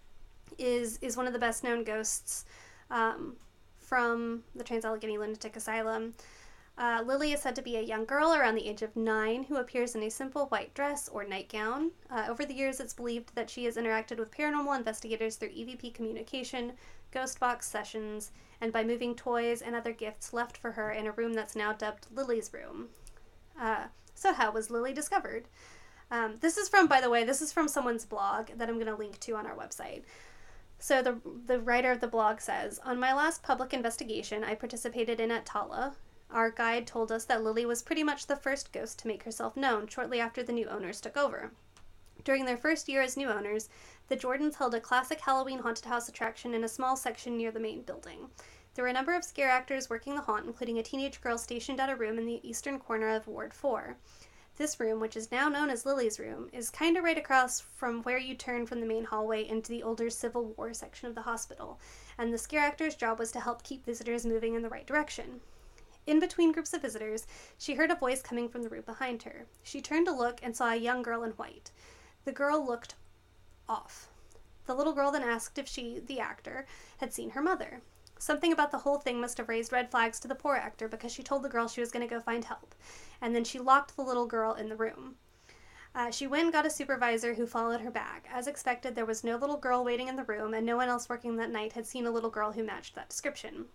is is one of the best known ghosts um, from the Trans-Allegheny Lunatic Asylum. Uh, Lily is said to be a young girl around the age of nine who appears in a simple white dress or nightgown. Uh, over the years, it's believed that she has interacted with paranormal investigators through E V P communication, ghost box sessions, and by moving toys and other gifts left for her in a room that's now dubbed Lily's room. Uh, So how was Lily discovered? Um, this is from, by the way, this is from someone's blog that I'm going to link to on our website. So the the writer of the blog says, on my last public investigation I participated in at Tala, our guide told us that Lily was pretty much the first ghost to make herself known shortly after the new owners took over. During their first year as new owners, the Jordans held a classic Halloween haunted house attraction in a small section near the main building. There were a number of scare actors working the haunt, including a teenage girl stationed at a room in the eastern corner of Ward four. This room, which is now known as Lily's room, is kind of right across from where you turn from the main hallway into the older Civil War section of the hospital, and the scare actor's job was to help keep visitors moving in the right direction. In between groups of visitors, she heard a voice coming from the room behind her. She turned to look and saw a young girl in white. The girl looked off. The little girl then asked if she, the actor, had seen her mother. Something about the whole thing must have raised red flags to the poor actor because she told the girl she was going to go find help, and then she locked the little girl in the room. Uh, she went and got a supervisor who followed her back. As expected, there was no little girl waiting in the room, and no one else working that night had seen a little girl who matched that description.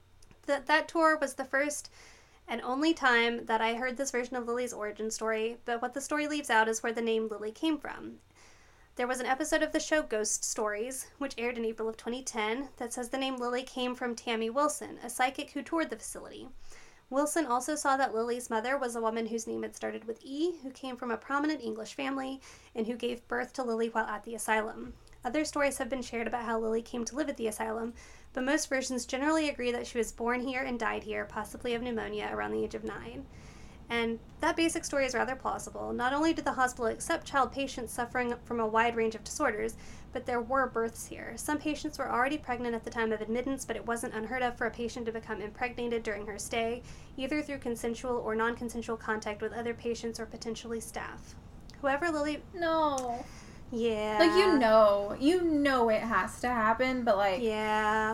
Th- that tour was the first and only time that I heard this version of Lily's origin story, but what the story leaves out is where the name Lily came from. There was an episode of the show Ghost Stories, which aired in April of twenty ten, that says the name Lily came from Tammy Wilson, a psychic who toured the facility. Wilson also saw that Lily's mother was a woman whose name had started with E, who came from a prominent English family, and who gave birth to Lily while at the asylum. Other stories have been shared about how Lily came to live at the asylum, but most versions generally agree that she was born here and died here, possibly of pneumonia, around the age of nine. And that basic story is rather plausible. Not only did the hospital accept child patients suffering from a wide range of disorders, but there were births here. Some patients were already pregnant at the time of admittance, but it wasn't unheard of for a patient to become impregnated during her stay, either through consensual or non-consensual contact with other patients or potentially staff. Whoever Lily... No. Yeah. Like, you know. You know it has to happen, but, like... Yeah.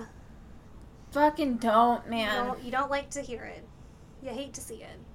Fucking don't, man. You don't, you don't like to hear it. You hate to see it.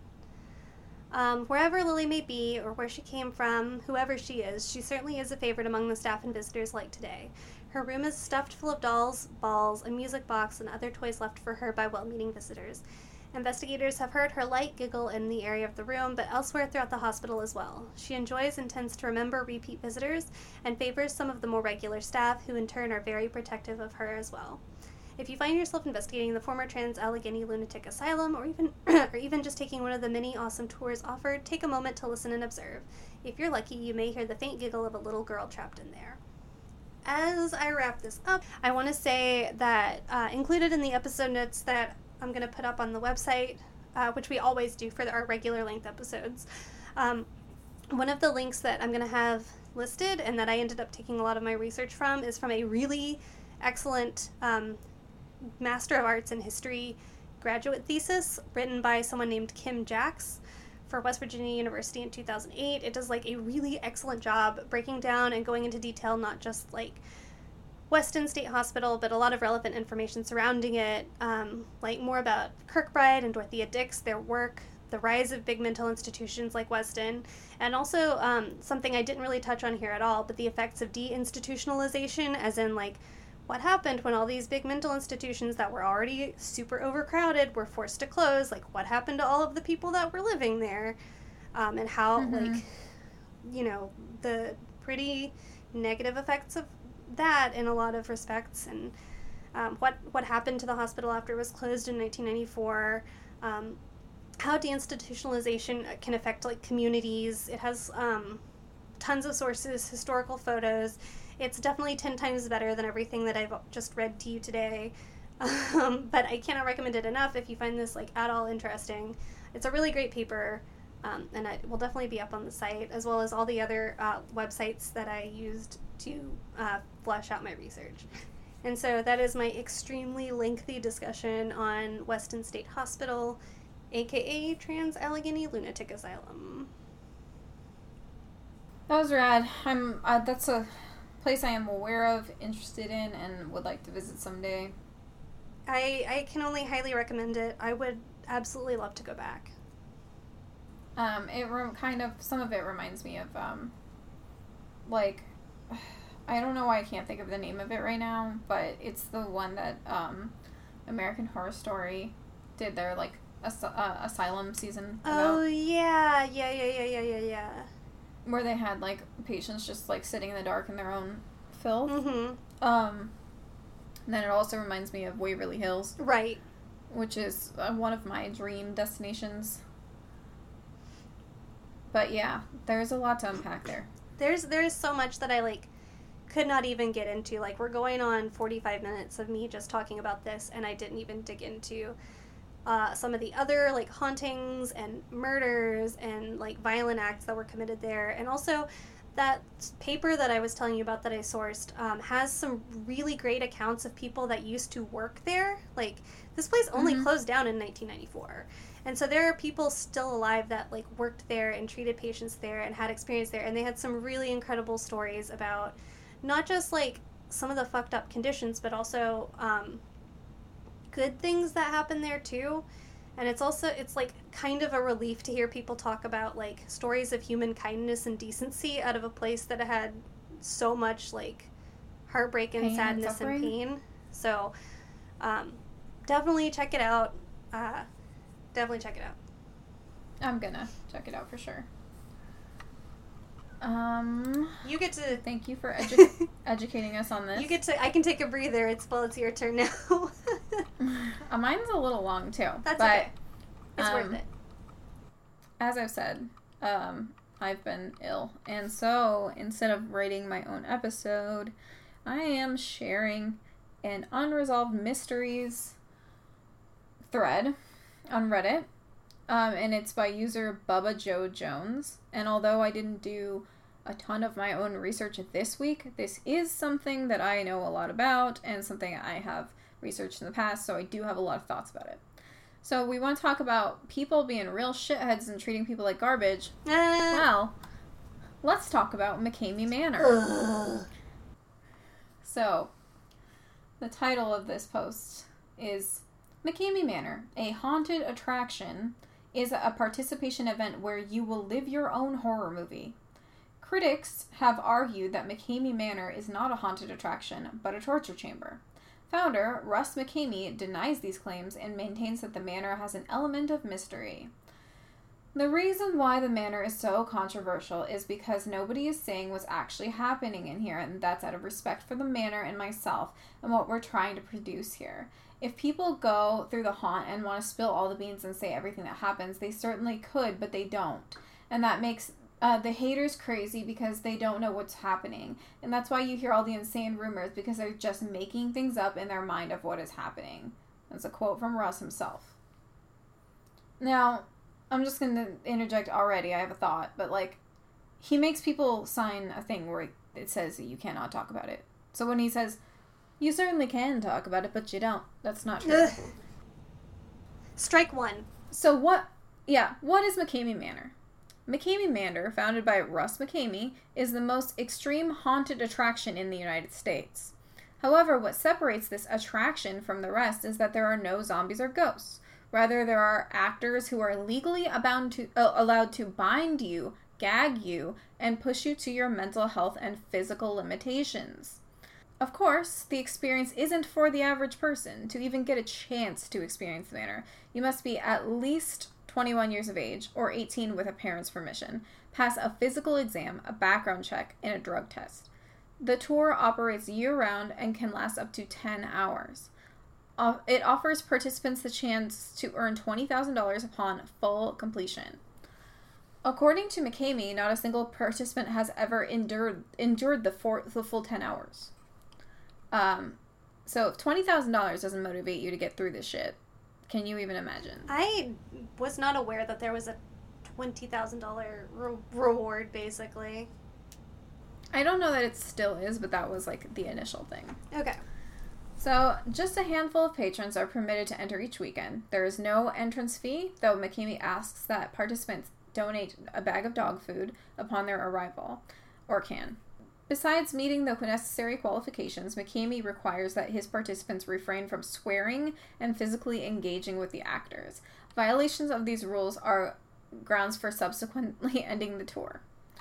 Um, wherever Lily may be, or where she came from, whoever she is, she certainly is a favorite among the staff and visitors like today. Her room is stuffed full of dolls, balls, a music box, and other toys left for her by well-meaning visitors. Investigators have heard her light giggle in the area of the room, but elsewhere throughout the hospital as well. She enjoys and tends to remember repeat visitors and favors some of the more regular staff, who in turn are very protective of her as well. If you find yourself investigating the former Trans-Allegheny Lunatic Asylum, or even or even just taking one of the many awesome tours offered, take a moment to listen and observe. If you're lucky, you may hear the faint giggle of a little girl trapped in there. As I wrap this up, I want to say that uh, included in the episode notes that I'm going to put up on the website, uh, which we always do for our regular length episodes, um, one of the links that I'm going to have listed and that I ended up taking a lot of my research from is from a really excellent um, Master of Arts in History graduate thesis written by someone named Kim Jacks for West Virginia University in two thousand eight. It does like a really excellent job breaking down and going into detail, not just like Weston State Hospital, but a lot of relevant information surrounding it, um, like more about Kirkbride and Dorothea Dix, their work, the rise of big mental institutions like Weston, and also um, something I didn't really touch on here at all, but the effects of deinstitutionalization, as in like what happened when all these big mental institutions that were already super overcrowded were forced to close, like what happened to all of the people that were living there, um, and how mm-hmm. like, you know, the pretty negative effects of that in a lot of respects, and um, what what happened to the hospital after it was closed in nineteen ninety-four, um, how deinstitutionalization can affect like communities. It has um, tons of sources, historical photos. It's definitely ten times better than everything that I've just read to you today, um, but I cannot recommend it enough if you find this like at all interesting. It's a really great paper. Um, and it will definitely be up on the site, as well as all the other uh, websites that I used to uh, flesh out my research. And so that is my extremely lengthy discussion on Weston State Hospital, aka Trans-Allegheny Lunatic Asylum. That was rad. I'm. Uh, that's a place I am aware of, interested in, and would like to visit someday. I I can only highly recommend it. I would absolutely love to go back. Um, it re- kind of, some of it reminds me of, um, like, I don't know why I can't think of the name of it right now, but it's the one that, um, American Horror Story did their, like, as- uh, asylum season about. Oh, yeah, yeah, yeah, yeah, yeah, yeah, yeah. Where they had, like, patients just, like, sitting in the dark in their own filth. Mm-hmm. Um, and then it also reminds me of Waverly Hills. Right. Which is uh, one of my dream destinations. But yeah, there's a lot to unpack there. There's there's so much that I, like, could not even get into. Like, we're going on forty-five minutes of me just talking about this, and I didn't even dig into uh, some of the other, like, hauntings and murders and, like, violent acts that were committed there. And also, that paper that I was telling you about that I sourced um, has some really great accounts of people that used to work there. Like, this place only mm-hmm. closed down in nineteen ninety-four. And so there are people still alive that, like, worked there and treated patients there and had experience there. And they had some really incredible stories about not just, like, some of the fucked up conditions, but also um, good things that happened there, too. And it's also, it's, like, kind of a relief to hear people talk about, like, stories of human kindness and decency out of a place that had so much, like, heartbreak and pain sadness and, and pain. So, um, definitely check it out. Uh, definitely check it out. I'm gonna check it out for sure. Um, you get to... Thank you for edu- educating us on this. You get to... I can take a breather. It's, well, it's your turn now. uh, mine's a little long, too. That's but, okay. It's um, worth it. As I've said, um, I've been ill. And so, instead of writing my own episode, I am sharing an Unresolved Mysteries thread on Reddit. Um, and it's by user Bubba Joe Jones. And although I didn't do a ton of my own research this week, this is something that I know a lot about and something I have researched in the past, so I do have a lot of thoughts about it. So we want to talk about people being real shitheads and treating people like garbage. Uh. Well, let's talk about McKamey Manor. Ugh. So, the title of this post is McKamey Manor, a haunted attraction, is a participation event where you will live your own horror movie. Critics have argued that McKamey Manor is not a haunted attraction, but a torture chamber. Founder Russ McKamey denies these claims and maintains that the manor has an element of mystery. The reason why the manor is so controversial is because nobody is saying what's actually happening in here, and that's out of respect for the manor and myself and what we're trying to produce here. If people go through the haunt and want to spill all the beans and say everything that happens, they certainly could, but they don't. And that makes uh, the haters crazy because they don't know what's happening. And that's why you hear all the insane rumors, because they're just making things up in their mind of what is happening. That's a quote from Russ himself. Now, I'm just going to interject already. I have a thought. But, like, he makes people sign a thing where it says that you cannot talk about it. So when he says, you certainly can talk about it, but you don't. That's not true. Ugh. Strike one. So what, yeah, what is McKamey Manor? McKamey Manor, founded by Russ McKamey, is the most extreme haunted attraction in the United States. However, what separates this attraction from the rest is that there are no zombies or ghosts. Rather, there are actors who are legally abound to, uh, allowed to bind you, gag you, and push you to your mental health and physical limitations. Of course, the experience isn't for the average person. To even get a chance to experience the manor, you must be at least twenty-one years of age, or eighteen with a parent's permission, pass a physical exam, a background check, and a drug test. The tour operates year-round and can last up to ten hours. It offers participants the chance to earn twenty thousand dollars upon full completion. According to McKamey, not a single participant has ever endured endured the, four, the full ten hours. Um, so if twenty thousand dollars doesn't motivate you to get through this shit, can you even imagine? I was not aware that there was a twenty thousand dollars re- reward, basically. I don't know that it still is, but that was, like, the initial thing. Okay. So, just a handful of patrons are permitted to enter each weekend. There is no entrance fee, though McKamey asks that participants donate a bag of dog food upon their arrival, or can. Besides meeting the necessary qualifications, McKamey requires that his participants refrain from swearing and physically engaging with the actors. Violations of these rules are grounds for subsequently ending the tour.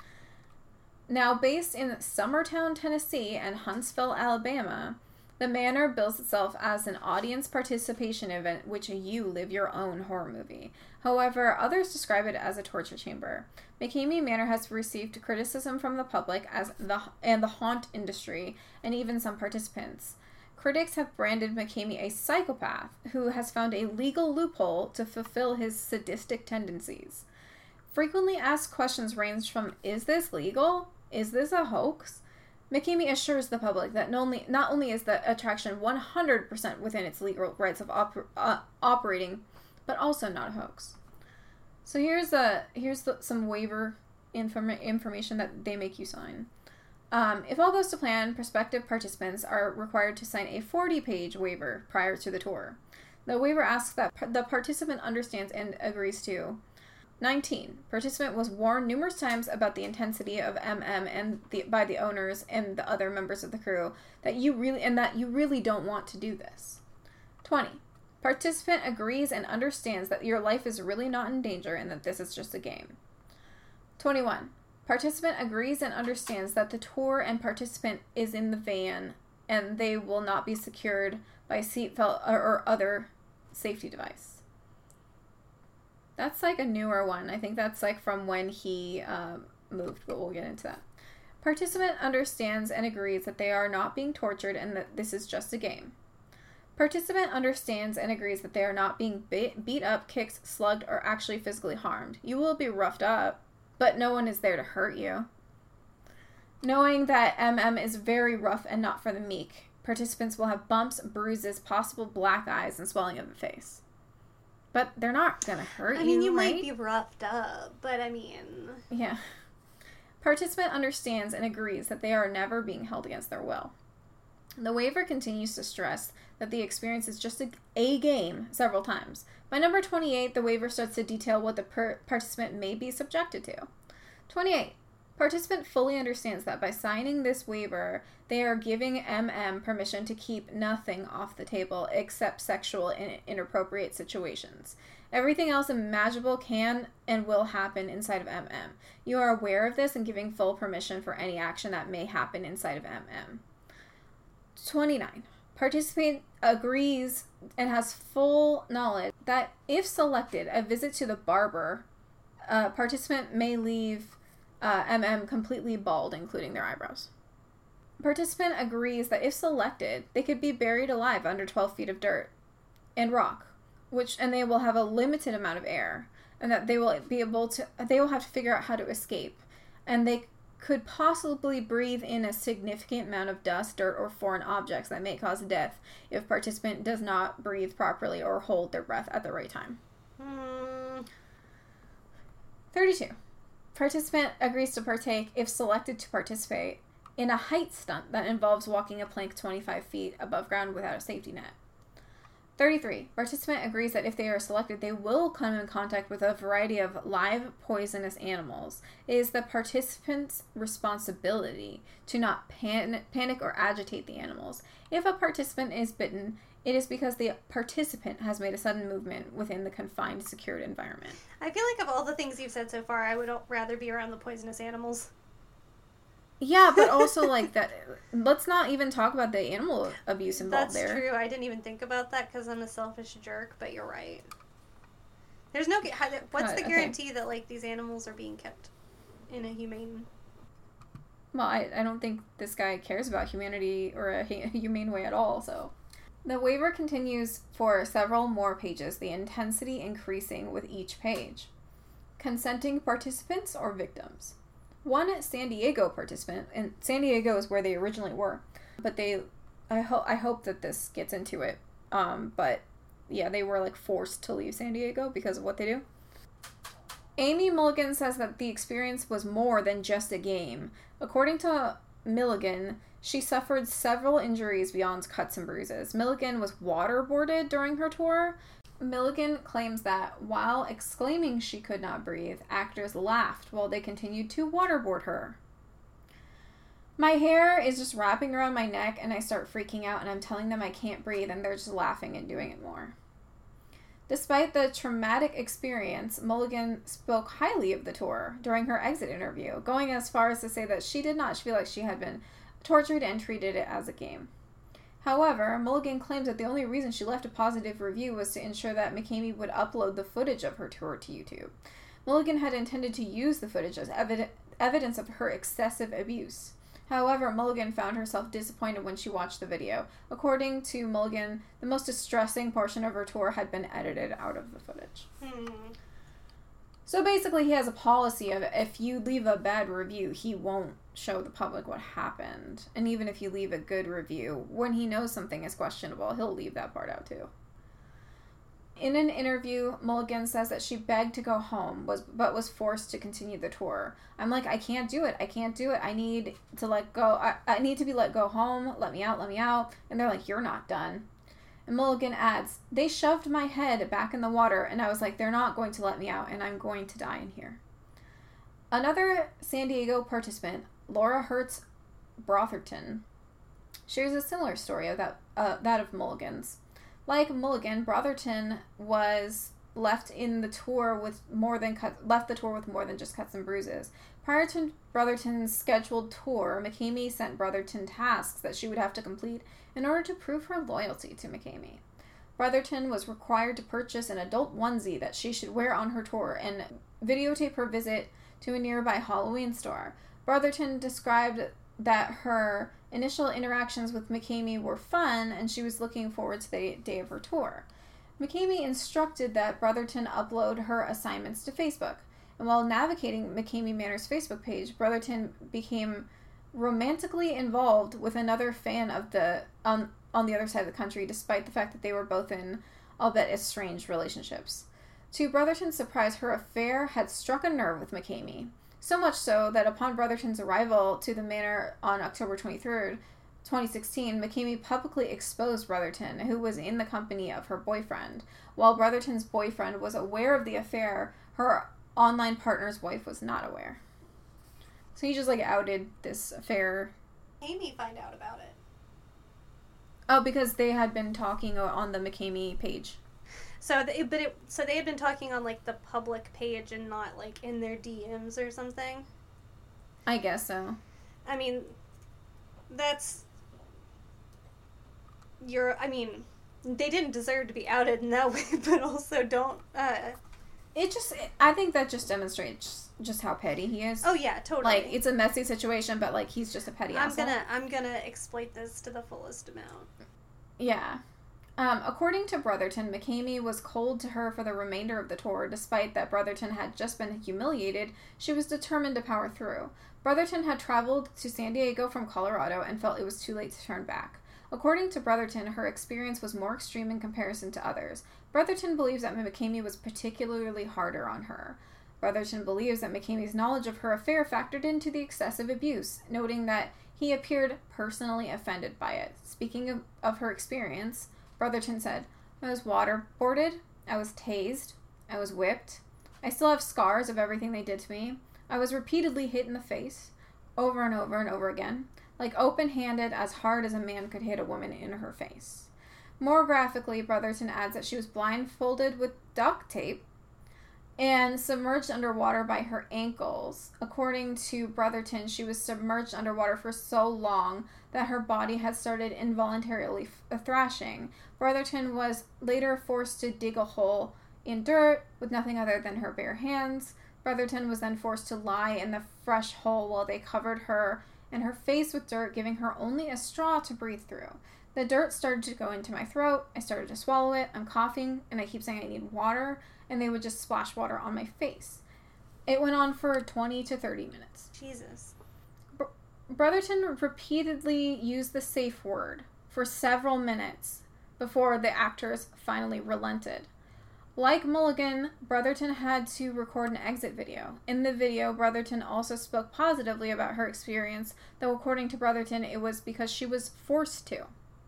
Now, based in Summertown, Tennessee and Huntsville, Alabama, the manor bills itself as an audience participation event which you live your own horror movie. However, others describe it as a torture chamber. McKamey Manor has received criticism from the public as the and the haunt industry, and even some participants. Critics have branded McKamey a psychopath who has found a legal loophole to fulfill his sadistic tendencies. Frequently asked questions range from, is this legal? Is this a hoax? McKamey assures the public that not only, not only is the attraction one hundred percent within its legal rights of oper, uh, operating, but also not a hoax. So here's a here's the, some waiver inform, information that they make you sign. Um, if all goes to plan, prospective participants are required to sign a forty-page waiver prior to the tour. The waiver asks that the participant understands and agrees to. nineteen. Participant was warned numerous times about the intensity of M M and the, by the owners and the other members of the crew that you really and that you really don't want to do this. twenty. Participant agrees and understands that your life is really not in danger and that this is just a game. twenty-one. Participant agrees and understands that the tour and participant is in the van and they will not be secured by seatbelt or, or other safety device. That's like a newer one. I think that's like from when he um, moved, but we'll get into that. Participant understands and agrees that they are not being tortured and that this is just a game. Participant understands and agrees that they are not being beat, beat up, kicked, slugged, or actually physically harmed. You will be roughed up, but no one is there to hurt you. Knowing that M M is very rough and not for the meek, participants will have bumps, bruises, possible black eyes, and swelling of the face. But they're not going to hurt you, I mean, you right? might be roughed up, but I mean... Yeah. Participant understands and agrees that they are never being held against their will. The waiver continues to stress that the experience is just a, a game several times. By number twenty-eight, the waiver starts to detail what the per- participant may be subjected to. twenty-eight. Participant fully understands that by signing this waiver, they are giving M M permission to keep nothing off the table except sexual and inappropriate situations. Everything else imaginable can and will happen inside of M M. You are aware of this and giving full permission for any action that may happen inside of M M. twenty-nine. Participant agrees and has full knowledge that if selected, a visit to the barber, uh, participant may leave uh, M M completely bald, including their eyebrows. Participant agrees that if selected, they could be buried alive under twelve feet of dirt and rock, which and they will have a limited amount of air, and that they will be able to they will have to figure out how to escape, and they could possibly breathe in a significant amount of dust, dirt, or foreign objects that may cause death if participant does not breathe properly or hold their breath at the right time. Hmm. thirty-two. Participant agrees to partake if selected to participate in a height stunt that involves walking a plank twenty-five feet above ground without a safety net. thirty-three. Participant agrees that if they are selected, they will come in contact with a variety of live poisonous animals. It is the participant's responsibility to not pan- panic or agitate the animals. If a participant is bitten, it is because the participant has made a sudden movement within the confined, secured environment. I feel like of all the things you've said so far, I would rather be around the poisonous animals. Yeah, but also, like, that. Let's not even talk about the animal abuse involved That's there. That's true. I didn't even think about that because I'm a selfish jerk, but you're right. There's no... What's Uh, the okay. guarantee that, like, these animals are being kept in a humane... Well, I, I don't think this guy cares about humanity or a hu- humane way at all, so... The waiver continues for several more pages, the intensity increasing with each page. Consenting participants or victims. One San Diego participant, and San Diego is where they originally were, but they, I hope, I hope that this gets into it, um, but yeah, they were like forced to leave San Diego because of what they do. Amy Milligan says that the experience was more than just a game. According to Milligan, she suffered several injuries beyond cuts and bruises. Milligan was waterboarded during her tour. Milligan claims that while exclaiming she could not breathe, actors laughed while they continued to waterboard her. My hair is just wrapping around my neck and I start freaking out and I'm telling them I can't breathe and they're just laughing and doing it more. Despite the traumatic experience, Mulligan spoke highly of the tour during her exit interview, going as far as to say that she did not feel like she had been tortured and treated it as a game. However, Mulligan claims that the only reason she left a positive review was to ensure that McKamey would upload the footage of her tour to YouTube. Mulligan had intended to use the footage as evid- evidence of her excessive abuse. However, Mulligan found herself disappointed when she watched the video. According to Mulligan, the most distressing portion of her tour had been edited out of the footage. Hmm. So basically, he has a policy of if you leave a bad review, he won't show the public what happened. And even if you leave a good review, when he knows something is questionable, he'll leave that part out too. In an interview, Mulligan says that she begged to go home, was but was forced to continue the tour. I'm like, I can't do it. I can't do it. I need to let go. I, I need to be let go home. Let me out. Let me out. And they're like, you're not done. And Mulligan adds, they shoved my head back in the water, and I was like, they're not going to let me out, and I'm going to die in here. Another San Diego participant, Laura Hertz Brotherton, shares a similar story of that, uh, that of Mulligan's. Like Mulligan, Brotherton was left in the tour with more than cut, left the tour with more than just cuts and bruises. Prior to Brotherton's scheduled tour, McKamey sent Brotherton tasks that she would have to complete in order to prove her loyalty to McKamey. Brotherton was required to purchase an adult onesie that she should wear on her tour and videotape her visit to a nearby Halloween store. Brotherton described that her initial interactions with McKamey were fun and she was looking forward to the day of her tour. McKamey instructed that Brotherton upload her assignments to Facebook. And while navigating McKamey Manor's Facebook page, Brotherton became romantically involved with another fan of the um, on the other side of the country, despite the fact that they were both in, albeit estranged, relationships. To Brotherton's surprise, her affair had struck a nerve with McKamey. So much so that upon Brotherton's arrival to the manor on October twenty-third, twenty sixteen, McKamey publicly exposed Brotherton, who was in the company of her boyfriend. While Brotherton's boyfriend was aware of the affair, her online partner's wife was not aware. So he just, like, outed this affair. Amy find out about it. Oh, because they had been talking on the McKamey page. So, they, but it, so they had been talking on, like, the public page and not, like, in their D Ms or something? I guess so. I mean, that's... you're, I mean, they didn't deserve to be outed in that way, but also don't, uh... It just, I think that just demonstrates just how petty he is. Oh, yeah, totally. Like, it's a messy situation, but, like, he's just a petty I'm asshole. gonna, I'm gonna exploit this to the fullest amount. Yeah. Um, according to Brotherton, McKamey was cold to her for the remainder of the tour. Despite that Brotherton had just been humiliated, she was determined to power through. Brotherton had traveled to San Diego from Colorado and felt it was too late to turn back. According to Brotherton, her experience was more extreme in comparison to others. Brotherton believes that McKamey was particularly harder on her. Brotherton believes that McKamey's knowledge of her affair factored into the excessive abuse, noting that he appeared personally offended by it. Speaking of, of her experience, Brotherton said, I was waterboarded, I was tased, I was whipped, I still have scars of everything they did to me, I was repeatedly hit in the face, over and over and over again, like open-handed as hard as a man could hit a woman in her face. More graphically, Brotherton adds that she was blindfolded with duct tape and submerged underwater by her ankles. According to Brotherton, she was submerged underwater for so long that her body had started involuntarily f- thrashing. Brotherton was later forced to dig a hole in dirt with nothing other than her bare hands. Brotherton was then forced to lie in the fresh hole while they covered her and her face with dirt, giving her only a straw to breathe through. The dirt started to go into my throat. I started to swallow it. I'm coughing, and I keep saying I need water, and they would just splash water on my face. It went on for twenty to thirty minutes. Jesus. Br- Brotherton repeatedly used the safe word for several minutes before the actors finally relented. Like Mulligan, Brotherton had to record an exit video. In the video, Brotherton also spoke positively about her experience, though according to Brotherton, it was because she was forced to.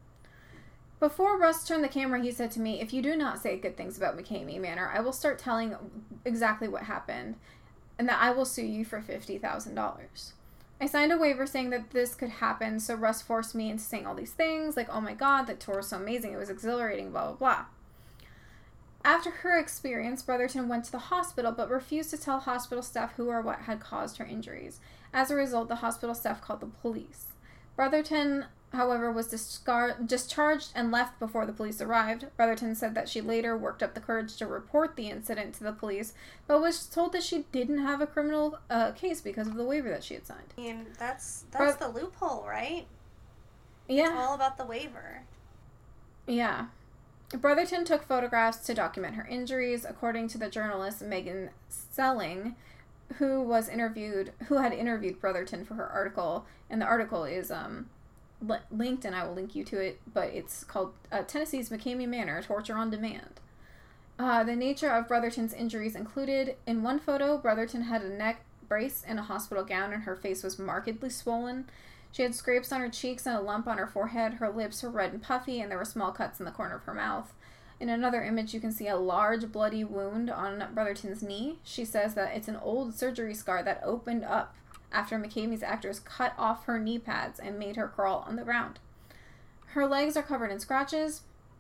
Before Russ turned the camera, he said to me, if you do not say good things about McKamey Manor, I will start telling exactly what happened, and that I will sue you for fifty thousand dollars. I signed a waiver saying that this could happen, so Russ forced me into saying all these things, like, oh my god, the tour was so amazing, it was exhilarating, blah, blah, blah. After her experience, Brotherton went to the hospital, but refused to tell hospital staff who or what had caused her injuries. As a result, the hospital staff called the police. Brotherton, however, was discar- discharged and left before the police arrived. Brotherton said that she later worked up the courage to report the incident to the police, but was told that she didn't have a criminal uh, case because of the waiver that she had signed. I mean, that's that's Bro- the loophole, right? Yeah. It's all about the waiver. Yeah. Brotherton took photographs to document her injuries. According to the journalist Megan Selling, who was interviewed, who had interviewed Brotherton for her article, and the article is um li- linked, and I will link you to it, but it's called uh, Tennessee's McKamey Manor, Torture on Demand. Uh, the nature of Brotherton's injuries included, in one photo, Brotherton had a neck brace and a hospital gown, and her face was markedly swollen. She had scrapes on her cheeks and a lump on her forehead. Her lips were red and puffy, and there were small cuts in the corner of her mouth. In another image, you can see a large bloody wound on Brotherton's knee. She says that it's an old surgery scar that opened up after McKamey's actors cut off her knee pads and made her crawl on the ground. Her legs are covered in scratches,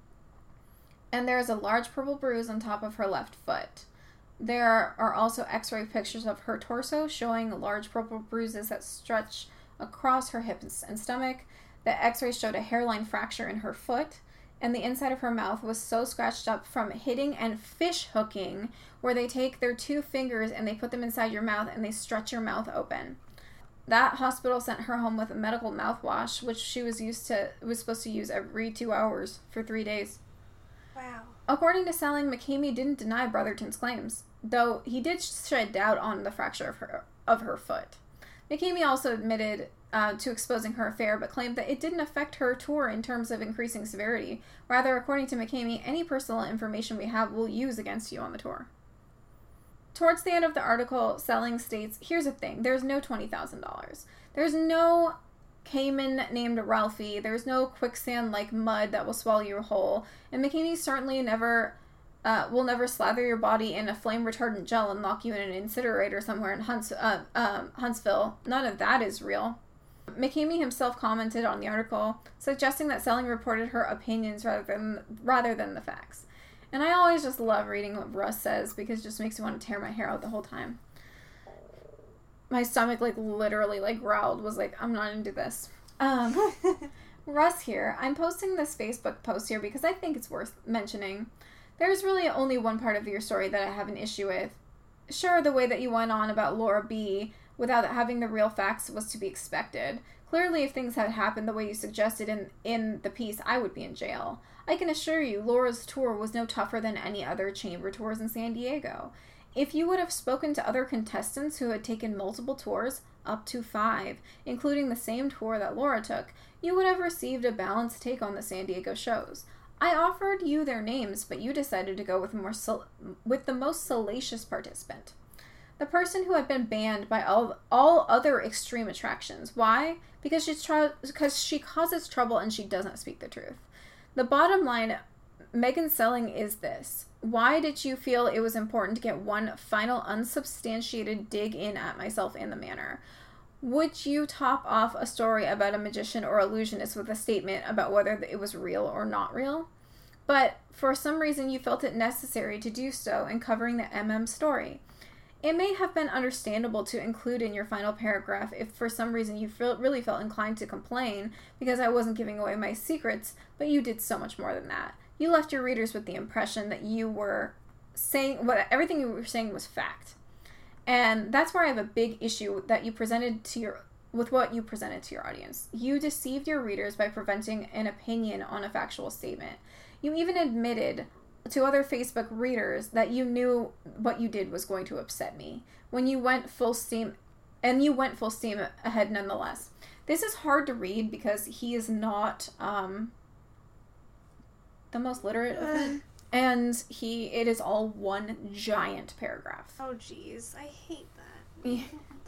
and there is a large purple bruise on top of her left foot. There are also x-ray pictures of her torso showing large purple bruises that stretch across her hips and stomach. The x-rays showed a hairline fracture in her foot, and the inside of her mouth was so scratched up from hitting and fish hooking, where they take their two fingers and they put them inside your mouth and they stretch your mouth open. That hospital sent her home with a medical mouthwash, which she was used to was supposed to use every two hours for three days. Wow. According to Selling, McKamey didn't deny Brotherton's claims, though he did shed doubt on the fracture of her of her foot. McKamey also admitted uh, to exposing her affair, but claimed that it didn't affect her tour in terms of increasing severity. Rather, according to McKamey, any personal information we have will use against you on the tour. Towards the end of the article, Selling states, here's the thing, there's no twenty thousand dollars. There's no Cayman named Ralphie. There's no quicksand-like mud that will swallow you whole. And McKamey certainly never... Uh, will never slather your body in a flame-retardant gel and lock you in an incinerator somewhere in Hunts- uh, um, Huntsville. None of that is real. McKamey himself commented on the article, suggesting that Selling reported her opinions rather than rather than the facts. And I always just love reading what Russ says because it just makes me want to tear my hair out the whole time. My stomach, like, literally, like, growled, was like, I'm not into this. Um... Russ here. I'm posting this Facebook post here because I think it's worth mentioning. There's really only one part of your story that I have an issue with. Sure, the way that you went on about Laura B. without having the real facts was to be expected. Clearly, if things had happened the way you suggested in, in the piece, I would be in jail. I can assure you, Laura's tour was no tougher than any other chamber tours in San Diego. If you would have spoken to other contestants who had taken multiple tours, up to five, including the same tour that Laura took, you would have received a balanced take on the San Diego shows. I offered you their names, but you decided to go with more sal- with the most salacious participant. The person who had been banned by all all other extreme attractions. Why? Because she's tr- because she causes trouble and she doesn't speak the truth. The bottom line, Megan Selling, is this. Why did you feel it was important to get one final unsubstantiated dig in at myself and the manor? Would you top off a story about a magician or illusionist with a statement about whether it was real or not real? But for some reason you felt it necessary to do so in covering the M M story. It may have been understandable to include in your final paragraph if for some reason you feel, really felt inclined to complain because I wasn't giving away my secrets, but you did so much more than that. You left your readers with the impression that you were saying, what everything you were saying was fact. And that's where I have a big issue that you presented to your, with what you presented to your audience. You deceived your readers by preventing an opinion on a factual statement. You even admitted to other Facebook readers that you knew what you did was going to upset me when you went full steam, and you went full steam ahead nonetheless. This is hard to read because he is not um, the most literate of men, and he it is all one giant paragraph. Oh, geez, I hate that. Yeah.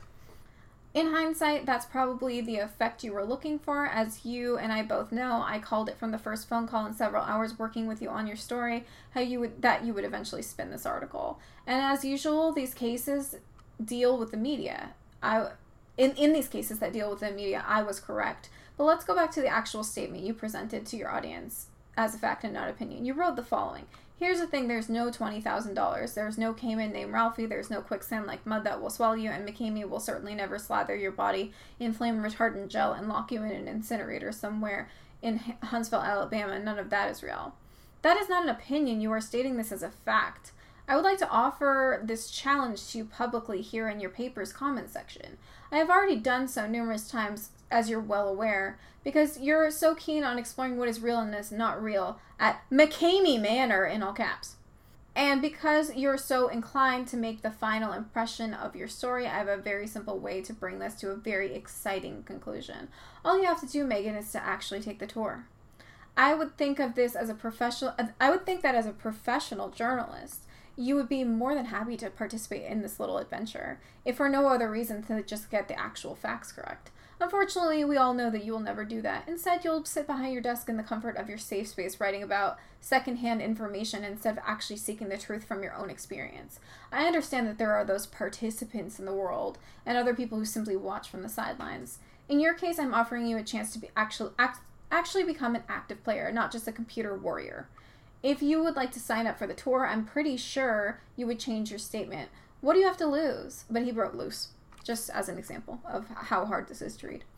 In hindsight, that's probably the effect you were looking for. As you and I both know, I called it from the first phone call and several hours working with you on your story, how you would that you would eventually spin this article. And as usual, these cases deal with the media. I, in, in these cases that deal with the media, I was correct. But let's go back to the actual statement you presented to your audience as a fact and not opinion. You wrote the following. Here's the thing, there's no twenty thousand dollars. There's no Cayman named Ralphie. There's no quicksand like mud that will swallow you, and McCamey will certainly never slather your body in flame retardant gel and lock you in an incinerator somewhere in Huntsville, Alabama. None of that is real. That is not an opinion. You are stating this as a fact. I would like to offer this challenge to you publicly here in your paper's comment section. I have already done so numerous times, as you're well aware, because you're so keen on exploring what is real and is not real at McCamey Manor in all caps. And because you're so inclined to make the final impression of your story, I have a very simple way to bring this to a very exciting conclusion. All you have to do, Megan, is to actually take the tour. I would think of this as a professional, I would think that as a professional journalist, you would be more than happy to participate in this little adventure, if for no other reason than to just get the actual facts correct. Unfortunately, we all know that you will never do that. Instead, you'll sit behind your desk in the comfort of your safe space writing about secondhand information instead of actually seeking the truth from your own experience. I understand that there are those participants in the world and other people who simply watch from the sidelines. In your case, I'm offering you a chance to be actually, act, actually become an active player, not just a computer warrior. If you would like to sign up for the tour, I'm pretty sure you would change your statement. What do you have to lose? But he wrote loose, just as an example of how hard this is to read.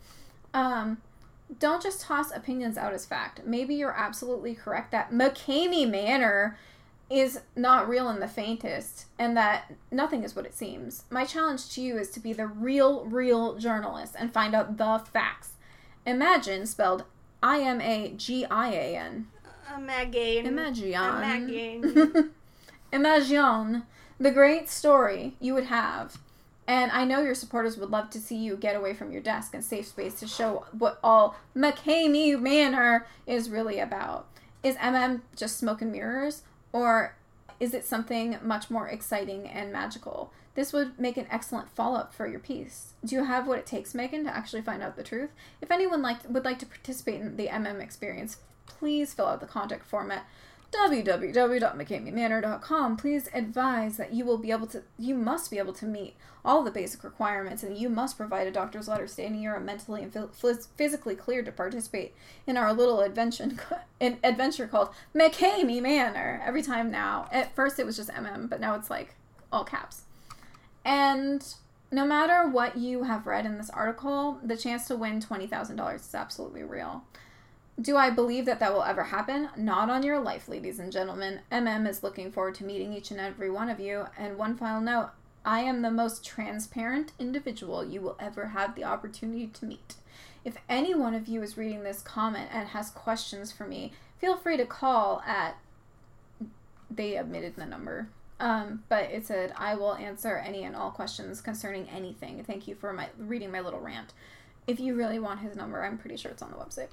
Um, don't just toss opinions out as fact. Maybe you're absolutely correct that McCamey Manor is not real in the faintest, and that nothing is what it seems. My challenge to you is to be the real, real journalist and find out the facts. Imagine, spelled I M A G I A N. Imagine. Imagine. Imagine. Imagine the great story you would have. And I know your supporters would love to see you get away from your desk and safe space to show what all McCamey Manor is really about. Is M M just smoke and mirrors? Or is it something much more exciting and magical? This would make an excellent follow-up for your piece. Do you have what it takes, Megan, to actually find out the truth? If anyone like, would like to participate in the M M experience, please fill out the contact form at w w w dot mccamey manor dot com. Please advise that you will be able to, you must be able to meet all the basic requirements, and you must provide a doctor's letter stating you are mentally and physically cleared to participate in our little adventure, an adventure called McCamey Manor. Every time now. At first it was just M M, but now it's like all caps. And no matter what you have read in this article, the chance to win twenty thousand dollars is absolutely real. Do I believe that that will ever happen? Not on your life, ladies and gentlemen. M M is looking forward to meeting each and every one of you. And one final note, I am the most transparent individual you will ever have the opportunity to meet. If any one of you is reading this comment and has questions for me, feel free to call at, they omitted the number, um, but it said, I will answer any and all questions concerning anything. Thank you for my reading my little rant. If you really want his number, I'm pretty sure it's on the website.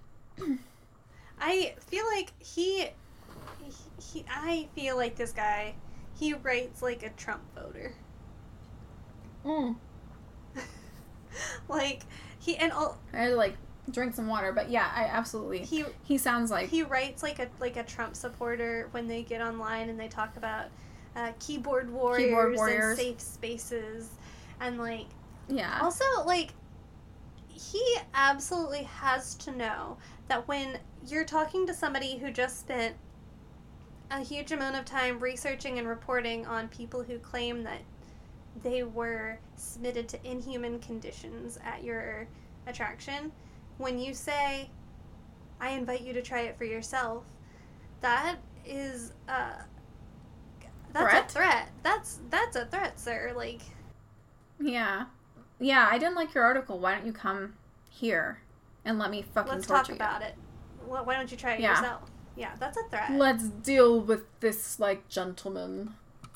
I feel like he, he, I feel like this guy, he writes like a Trump voter. Mm. Like, he, and all... I had to, like, drink some water, but yeah, I absolutely... He, he sounds like... He writes like a like a Trump supporter when they get online and they talk about uh, keyboard warriors, keyboard warriors and safe spaces, and, like... Yeah. Also, like, he absolutely has to know that when you're talking to somebody who just spent a huge amount of time researching and reporting on people who claim that they were submitted to inhuman conditions at your attraction, when you say, I invite you to try it for yourself, that is uh that's threat? a threat. That's that's a threat, sir. Like, yeah. Yeah, I didn't like your article. Why don't you come here and let me fucking let's torture talk you? about it. Why don't you try it yeah. yourself? Yeah, that's a threat. Let's deal with this like gentleman.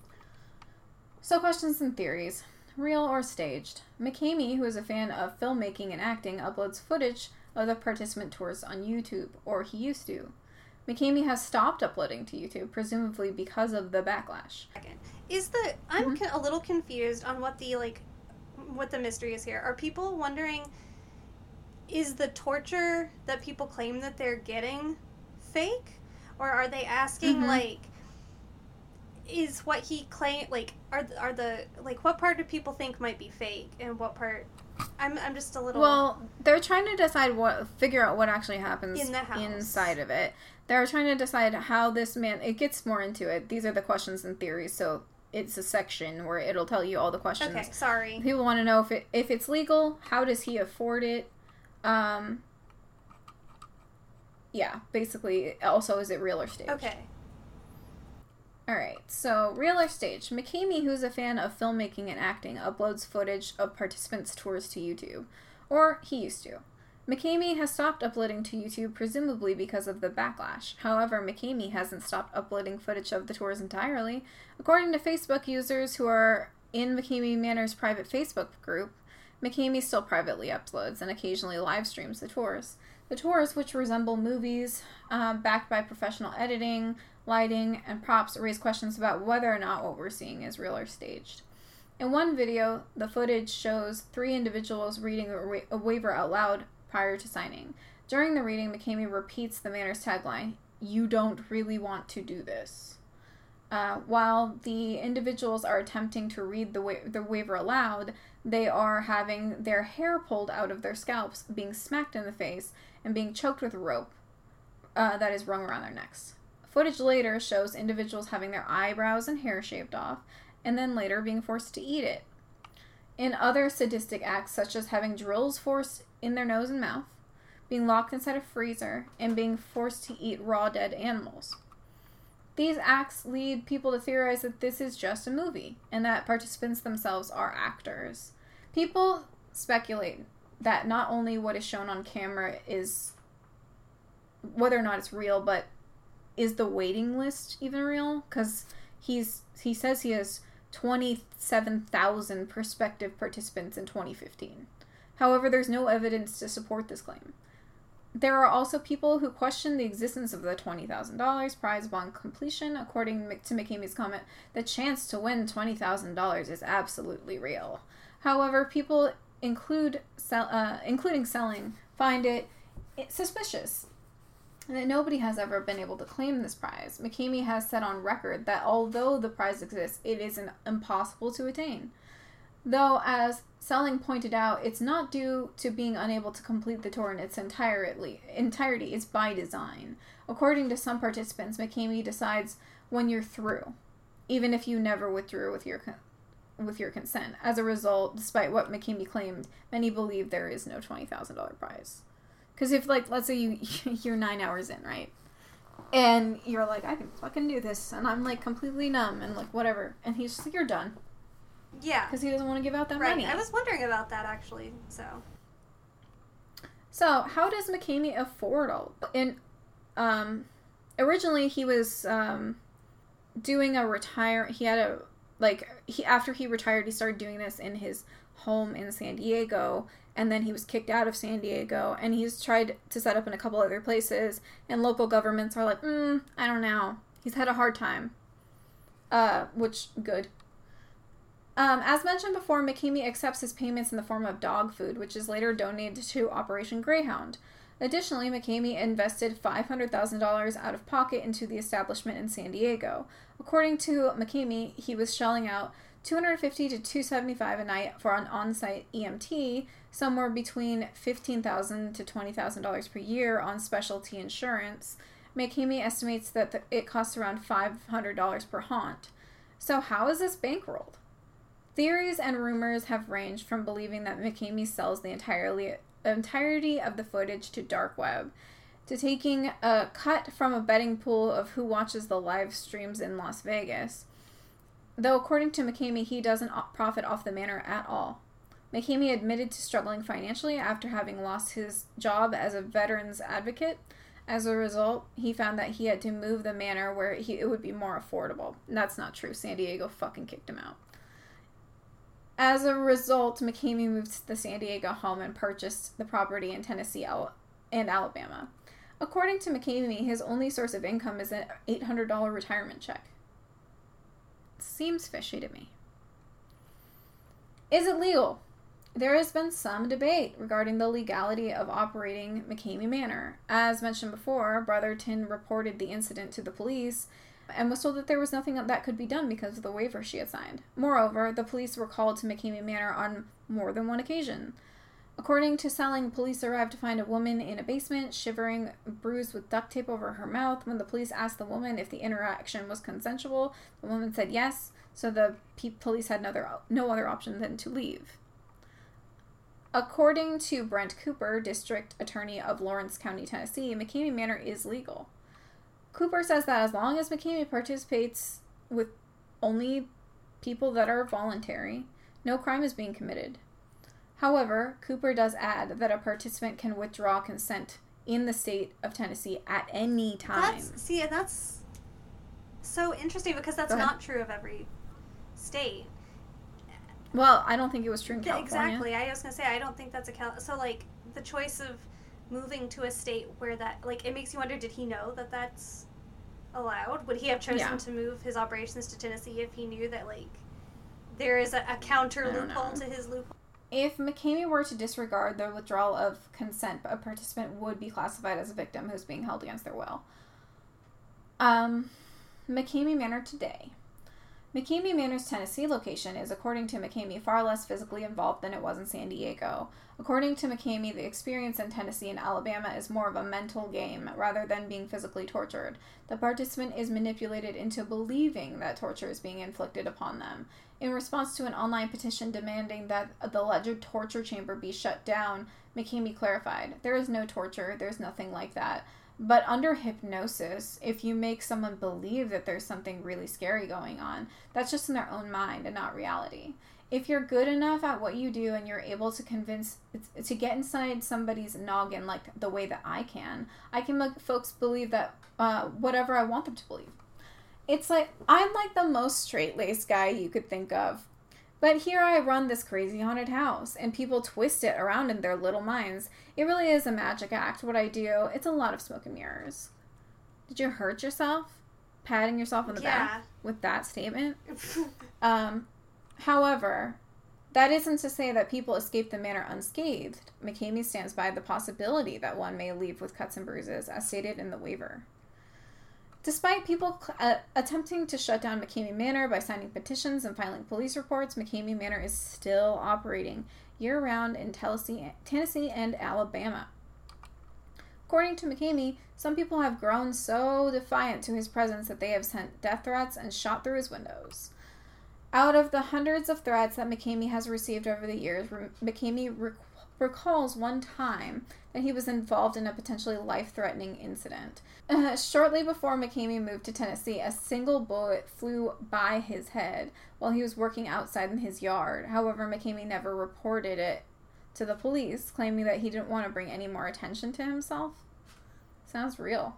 So, questions and theories. Real or staged? McKamey, who is a fan of filmmaking and acting, uploads footage of the participant tours on YouTube, or he used to. McKamey has stopped uploading to YouTube, presumably because of the backlash. Is the... I'm Mm-hmm. con- a little confused on what the, like, what the mystery is here. Are people wondering, is the torture that people claim that they're getting fake? Or are they asking, Mm-hmm. like, is what he claim like are are the like what part do people think might be fake and what part I'm I'm just a little well they're trying to decide what figure out what actually happens in the house. Inside of it. They're trying to decide how this man, it gets more into it. These are the questions and theories, so it's a section where it'll tell you all the questions. Okay, sorry. People want to know if it if it's legal, how does he afford it, um yeah, basically. Also, is it real or staged? Okay. Alright, so real or staged? McKamey, who's a fan of filmmaking and acting, uploads footage of participants' tours to YouTube. Or he used to. McKamey has stopped uploading to YouTube, presumably because of the backlash. However, McKamey hasn't stopped uploading footage of the tours entirely. According to Facebook users who are in McKamey Manor's private Facebook group, McKamey still privately uploads and occasionally live streams the tours. The tours, which resemble movies, uh, backed by professional editing, lighting, and props, raise questions about whether or not what we're seeing is real or staged. In one video, the footage shows three individuals reading a, wa- a waiver out loud prior to signing. During the reading, McKamey repeats the Manor's tagline, "You don't really want to do this." Uh, while the individuals are attempting to read the, wa- the waiver aloud, they are having their hair pulled out of their scalps, being smacked in the face, and being choked with rope uh, that is wrung around their necks. Footage later shows individuals having their eyebrows and hair shaved off, and then later being forced to eat it. In other sadistic acts, such as having drills forced in their nose and mouth, being locked inside a freezer, and being forced to eat raw dead animals. These acts lead people to theorize that this is just a movie, and that participants themselves are actors. People speculate that not only what is shown on camera is whether or not it's real, but is the waiting list even real? Because he's he says he has twenty-seven thousand prospective participants in twenty fifteen. However, there's no evidence to support this claim. There are also people who question the existence of the twenty thousand dollars prize upon completion. According to McKamey's comment, the chance to win twenty thousand dollars is absolutely real. However, people include sell, uh, including selling find it suspicious that nobody has ever been able to claim this prize. McKamey has said on record that although the prize exists, it is an impossible to attain. Though, as Selling pointed out, it's not due to being unable to complete the tour in its entirely, entirety. It's by design. According to some participants, McKamey decides when you're through, even if you never withdrew with your with your consent. As a result, despite what McKamey claimed, many believe there is no twenty thousand dollars prize. Because if, like, let's say you, you're nine hours in, right? And you're like, I can fucking do this. And I'm, like, completely numb and, like, whatever. And he's just like, you're done. Yeah. Because he doesn't want to give out that right. money. I was wondering about that, actually, so. So, how does McKamey afford all? In, um, originally he was, um, doing a retire, he had a, like, he, after he retired, he started doing this in his home in San Diego, and then he was kicked out of San Diego, and he's tried to set up in a couple other places, and local governments are like, mm, I don't know. He's had a hard time. Uh, which, good. Um, as mentioned before, McKamey accepts his payments in the form of dog food, which is later donated to Operation Greyhound. Additionally, McKamey invested five hundred thousand dollars out of pocket into the establishment in San Diego. According to McKamey, he was shelling out two hundred fifty dollars to two hundred seventy-five dollars a night for an on-site E M T, somewhere between fifteen thousand dollars to twenty thousand dollars per year on specialty insurance. McKamey estimates that the, it costs around five hundred dollars per haunt. So how is this bankrolled? Theories and rumors have ranged from believing that McKamey sells the entirely, entirety of the footage to dark web, to taking a cut from a betting pool of who watches the live streams in Las Vegas. Though according to McKamey, he doesn't profit off the manor at all. McKamey admitted to struggling financially after having lost his job as a veterans advocate. As a result, he found that he had to move the manor where he, it would be more affordable. That's not true. San Diego fucking kicked him out. As a result, McKamey moved to the San Diego home and purchased the property in Tennessee and Alabama. According to McKamey, his only source of income is an eight hundred dollars retirement check. Seems fishy to me. Is it legal? There has been some debate regarding the legality of operating McKamey Manor. As mentioned before, Brotherton reported the incident to the police and was told that there was nothing that could be done because of the waiver she had signed. Moreover, the police were called to McKamey Manor on more than one occasion. According to Selling, police arrived to find a woman in a basement, shivering, bruised with duct tape over her mouth. When the police asked the woman if the interaction was consensual, the woman said yes, so the pe- police had no other, no other option than to leave. According to Brent Cooper, district attorney of Lawrence County, Tennessee, McKamey Manor is legal. Cooper says that as long as McKamey participates with only people that are voluntary, no crime is being committed. However, Cooper does add that a participant can withdraw consent in the state of Tennessee at any time. That's, see, that's so interesting because that's not true of every state. Well, I don't think it was true in Yeah, California. exactly. I was going to say, I don't think that's a Cal... So, like, the choice of moving to a state where that... Like, it makes you wonder, did he know that that's allowed? Would he have chosen Yeah. to move his operations to Tennessee if he knew that, like, there is a, a counter loophole to his loophole? If McKamey were to disregard the withdrawal of consent, a participant would be classified as a victim who's being held against their will. Um, McKamey Manor today. McKamey Manor's Tennessee location is, according to McKamey, far less physically involved than it was in San Diego. According to McKamey, the experience in Tennessee and Alabama is more of a mental game rather than being physically tortured. The participant is manipulated into believing that torture is being inflicted upon them. In response to an online petition demanding that the alleged torture chamber be shut down, McKamey clarified, "There is no torture, there's nothing like that. But under hypnosis, if you make someone believe that there's something really scary going on, that's just in their own mind and not reality. If you're good enough at what you do and you're able to convince, to get inside somebody's noggin like the way that I can, I can make folks believe that uh, whatever I want them to believe. It's like, I'm like the most straight-laced guy you could think of. But here I run this crazy haunted house, and people twist it around in their little minds. It really is a magic act, what I do. It's a lot of smoke and mirrors." Did you hurt yourself? Patting yourself on the Yeah. back with that statement? um, however, that isn't to say that people escape the manor unscathed. McKamey stands by the possibility that one may leave with cuts and bruises, as stated in the waiver. Despite people uh, attempting to shut down McKamey Manor by signing petitions and filing police reports, McKamey Manor is still operating year-round in Tennessee, Tennessee and Alabama. According to McKamey, some people have grown so defiant to his presence that they have sent death threats and shot through his windows. Out of the hundreds of threats that McKamey has received over the years, McKamey re- recalls one time that he was involved in a potentially life-threatening incident. Uh, shortly before McKamey moved to Tennessee, a single bullet flew by his head while he was working outside in his yard. However, McKamey never reported it to the police, claiming that he didn't want to bring any more attention to himself. Sounds real.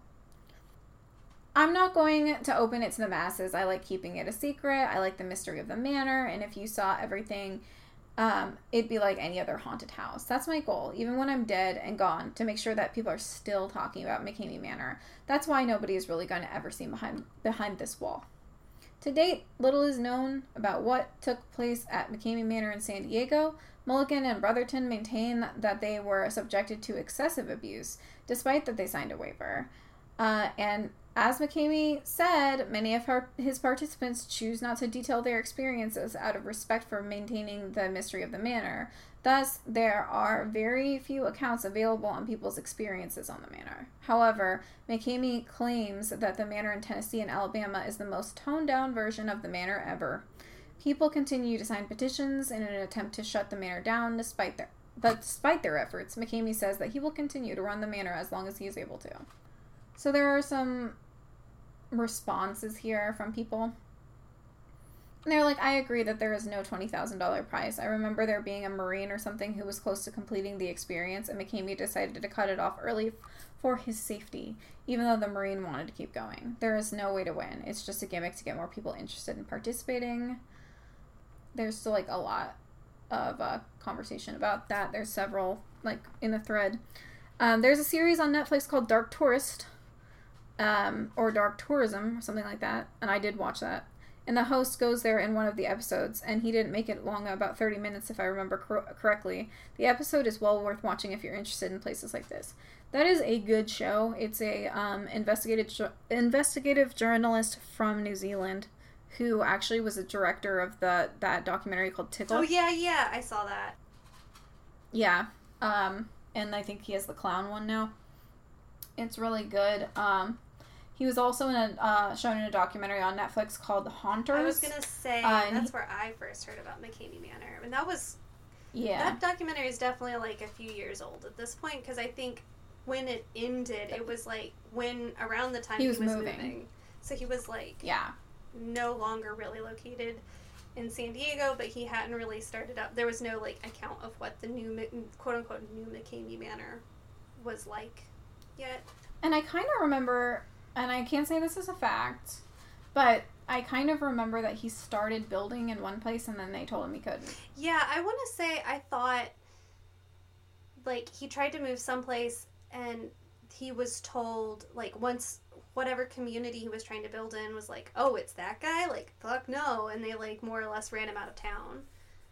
I'm not going to open it to the masses. I like keeping it a secret. I like the mystery of the manor, and if you saw everything, um, it'd be like any other haunted house. That's my goal, even when I'm dead and gone, to make sure that people are still talking about McKamey Manor. That's why nobody is really going to ever see behind behind this wall. To date, little is known about what took place at McKamey Manor in San Diego. Mulligan and Brotherton maintain that they were subjected to excessive abuse, despite that they signed a waiver. Uh, and as McKamey said, many of her, his participants choose not to detail their experiences out of respect for maintaining the mystery of the manor. Thus, there are very few accounts available on people's experiences on the manor. However, McKamey claims that the manor in Tennessee and Alabama is the most toned-down version of the manor ever. People continue to sign petitions in an attempt to shut the manor down despite their, but despite their efforts. McKamey says that he will continue to run the manor as long as he is able to. So there are some responses here from people. And they're like, I agree that there is no twenty thousand dollars prize. I remember there being a Marine or something who was close to completing the experience, and McKamey decided to cut it off early for his safety, even though the Marine wanted to keep going. There is no way to win. It's just a gimmick to get more people interested in participating. There's still, like, a lot of uh, conversation about that. There's several, like, in the thread. Um, there's a series on Netflix called Dark Tourist, um, or Dark Tourism, or something like that, and I did watch that. And the host goes there in one of the episodes, and he didn't make it long, about thirty minutes if I remember cor- correctly. The episode is well worth watching if you're interested in places like this. That is a good show. It's a um, investigative ju- investigative journalist from New Zealand who actually was a director of the that documentary called Tickle. Oh, yeah, yeah, I saw that. Yeah, um, and I think he has the clown one now. It's really good. Um... He was also in a uh, shown in a documentary on Netflix called The Haunters. I was gonna say uh, that's he, where I first heard about McKamey Manor, and that was yeah. That documentary is definitely like a few years old at this point, because I think when it ended, it was like when around the time he was, he was moving. moving. So he was like yeah, no longer really located in San Diego, but he hadn't really started up. There was no like account of what the new quote unquote new McKamey Manor was like yet. And I kind of remember. And I can't say this is a fact, but I kind of remember that he started building in one place and then they told him he couldn't. Yeah, I want to say I thought, like, he tried to move someplace and he was told, like, once whatever community he was trying to build in was like, oh, it's that guy? Like, fuck no. And they, like, more or less ran him out of town.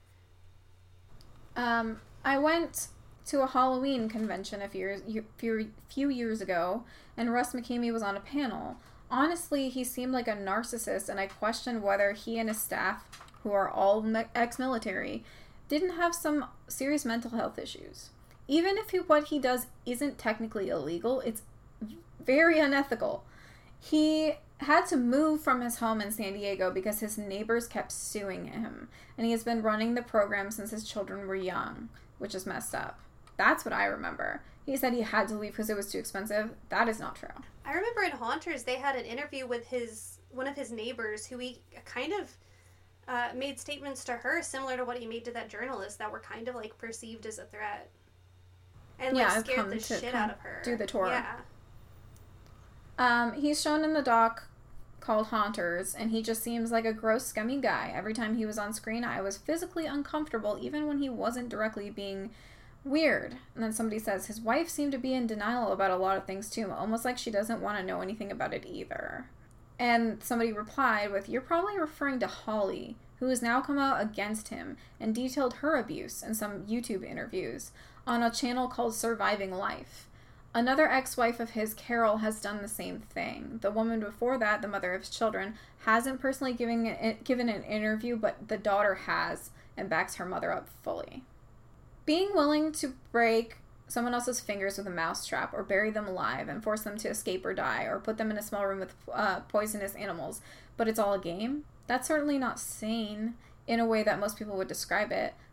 Um, I went to a Halloween convention a few, few, few years ago, and Russ McKamey was on a panel. Honestly, he seemed like a narcissist, and I questioned whether he and his staff, who are all me- ex-military, didn't have some serious mental health issues. Even if he, what he does isn't technically illegal, it's very unethical. He had to move from his home in San Diego because his neighbors kept suing him, and he has been running the program since his children were young, which is messed up. That's what I remember. He said he had to leave because it was too expensive. That is not true. I remember in Haunters, they had an interview with his one of his neighbors who he kind of uh, made statements to her similar to what he made to that journalist that were kind of like perceived as a threat. And like yeah, scared the shit out of her. Do the tour. Yeah. Um, he's shown in the doc called Haunters, and he just seems like a gross, scummy guy. Every time he was on screen, I was physically uncomfortable, even when he wasn't directly being weird. And then somebody says his wife seemed to be in denial about a lot of things too, almost like she doesn't want to know anything about it either. And somebody replied with, you're probably referring to Holly, who has now come out against him and detailed her abuse in some YouTube interviews on a channel called Surviving Life. Another ex-wife of his, Carol, has done the same thing. The woman before that, the mother of his children, hasn't personally given, given an interview, but the daughter has and backs her mother up fully. Being willing to break someone else's fingers with a mousetrap or bury them alive and force them to escape or die or put them in a small room with uh, poisonous animals, but it's all a game? That's certainly not sane in a way that most people would describe it.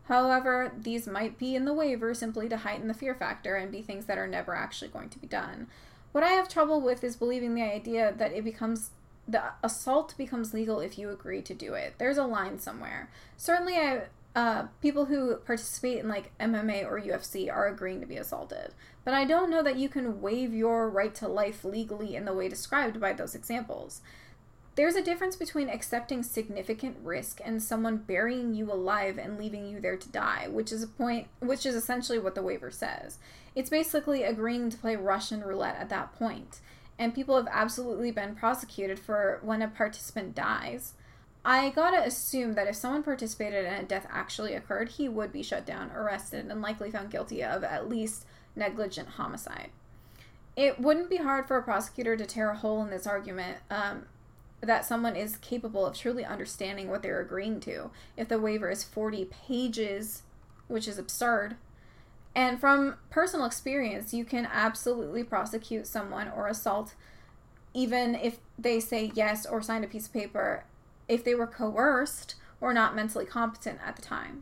However, these might be in the waiver simply to heighten the fear factor and be things that are never actually going to be done. What I have trouble with is believing the idea that it becomes the assault becomes legal if you agree to do it. There's a line somewhere. Certainly, I, uh, people who participate in like M M A or U F C are agreeing to be assaulted. But I don't know that you can waive your right to life legally in the way described by those examples. There's a difference between accepting significant risk and someone burying you alive and leaving you there to die, which is a point, which is essentially what the waiver says. It's basically agreeing to play Russian roulette at that point. And people have absolutely been prosecuted for when a participant dies. I gotta assume that if someone participated and a death actually occurred, he would be shut down, arrested, and likely found guilty of at least negligent homicide. It wouldn't be hard for a prosecutor to tear a hole in this argument, um, that someone is capable of truly understanding what they're agreeing to if the waiver is forty pages, which is absurd. And from personal experience, you can absolutely prosecute someone or assault even if they say yes or signed a piece of paper if they were coerced or not mentally competent at the time.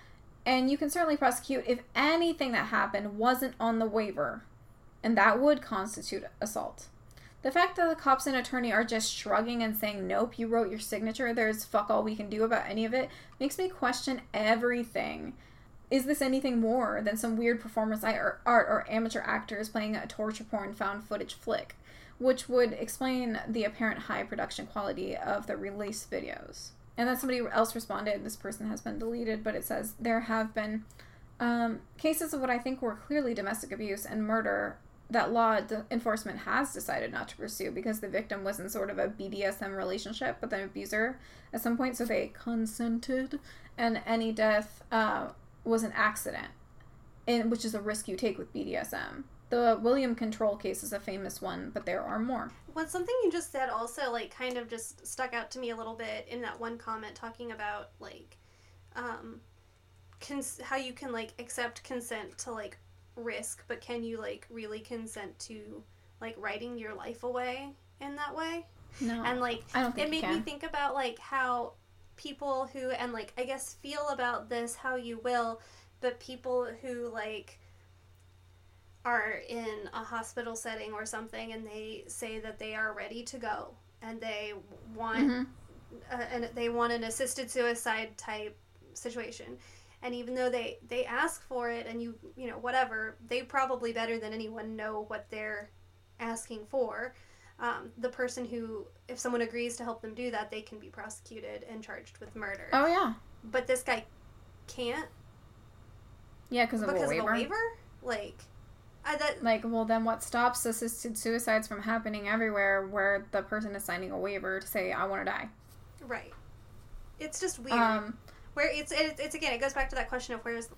And you can certainly prosecute if anything that happened wasn't on the waiver, and that would constitute assault. The fact that the cops and attorney are just shrugging and saying, nope, you wrote your signature, there's fuck all we can do about any of it, makes me question everything. Is this anything more than some weird performance art or amateur actors playing a torture porn found footage flick, which would explain the apparent high production quality of the released videos? And then somebody else responded, this person has been deleted, but it says, there have been um, cases of what I think were clearly domestic abuse and murder that law d- enforcement has decided not to pursue because the victim was in sort of a B D S M relationship with an abuser at some point, so they consented, and any death uh, was an accident, in, which is a risk you take with B D S M. The William Control case is a famous one, but there are more. Well, something you just said also, like, kind of just stuck out to me a little bit in that one comment talking about, like, um, cons- how you can, like, accept consent to, like, risk, but can you, like, really consent to, like, writing your life away in that way? No. And, like, I don't think it made you can. me think about, like, how people who, and, like, I guess feel about this how you will, but people who, like, are in a hospital setting or something and they say that they are ready to go and they want Mm-hmm. uh, and they want an assisted suicide type situation, and even though they they ask for it and you you know whatever, they probably better than anyone know what they're asking for. Um, the person who, if someone agrees to help them do that, they can be prosecuted and charged with murder. Oh yeah. But this guy can't. Yeah, because of because a waiver. of a waiver, like. I, that, Like, well, then what stops assisted suicides from happening everywhere where the person is signing a waiver to say, I want to die? Right. It's just weird. Um, where it's, it's, it's, again, it goes back to that question of where's...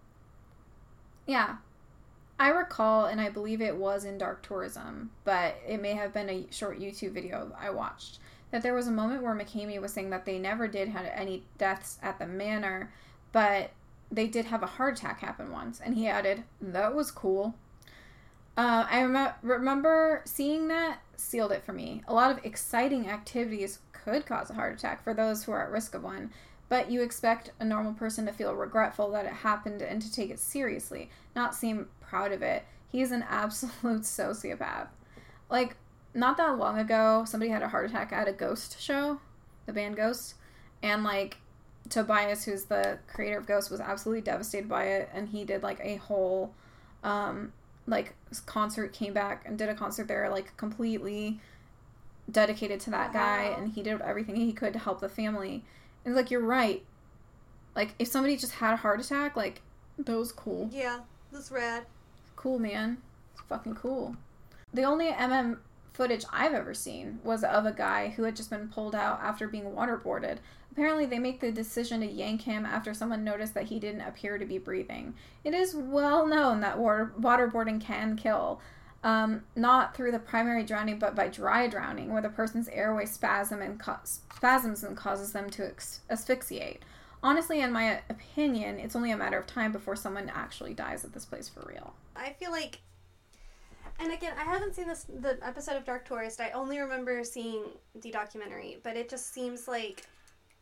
yeah. I recall, and I believe it was in Dark Tourism, but it may have been a short YouTube video I watched, that there was a moment where McCamey was saying that they never did have any deaths at the manor, but they did have a heart attack happen once. And he added, that was cool. Uh, I rem- remember seeing that sealed it for me. A lot of exciting activities could cause a heart attack for those who are at risk of one, but you expect a normal person to feel regretful that it happened and to take it seriously, not seem proud of it. He's an absolute sociopath. Like, not that long ago, somebody had a heart attack at a Ghost show, the band Ghost, and, like, Tobias, who's the creator of Ghost, was absolutely devastated by it, and he did, like, a whole, um... like concert, came back and did a concert there, like completely dedicated to that guy, Wow. and he did everything he could to help the family. And like, you're right, like if somebody just had a heart attack, like that was cool. Yeah, that's rad. Cool, man. It's fucking cool. The only M M footage I've ever seen was of a guy who had just been pulled out after being waterboarded. Apparently, they make the decision to yank him after someone noticed that he didn't appear to be breathing. It is well known that water, waterboarding can kill, um, not through the primary drowning, but by dry drowning, where the person's airway spasm and co- spasms and causes them to ex- asphyxiate. Honestly, in my opinion, it's only a matter of time before someone actually dies at this place for real. I feel like, and again, I haven't seen this the episode of Dark Tourist. I only remember seeing the documentary, but it just seems like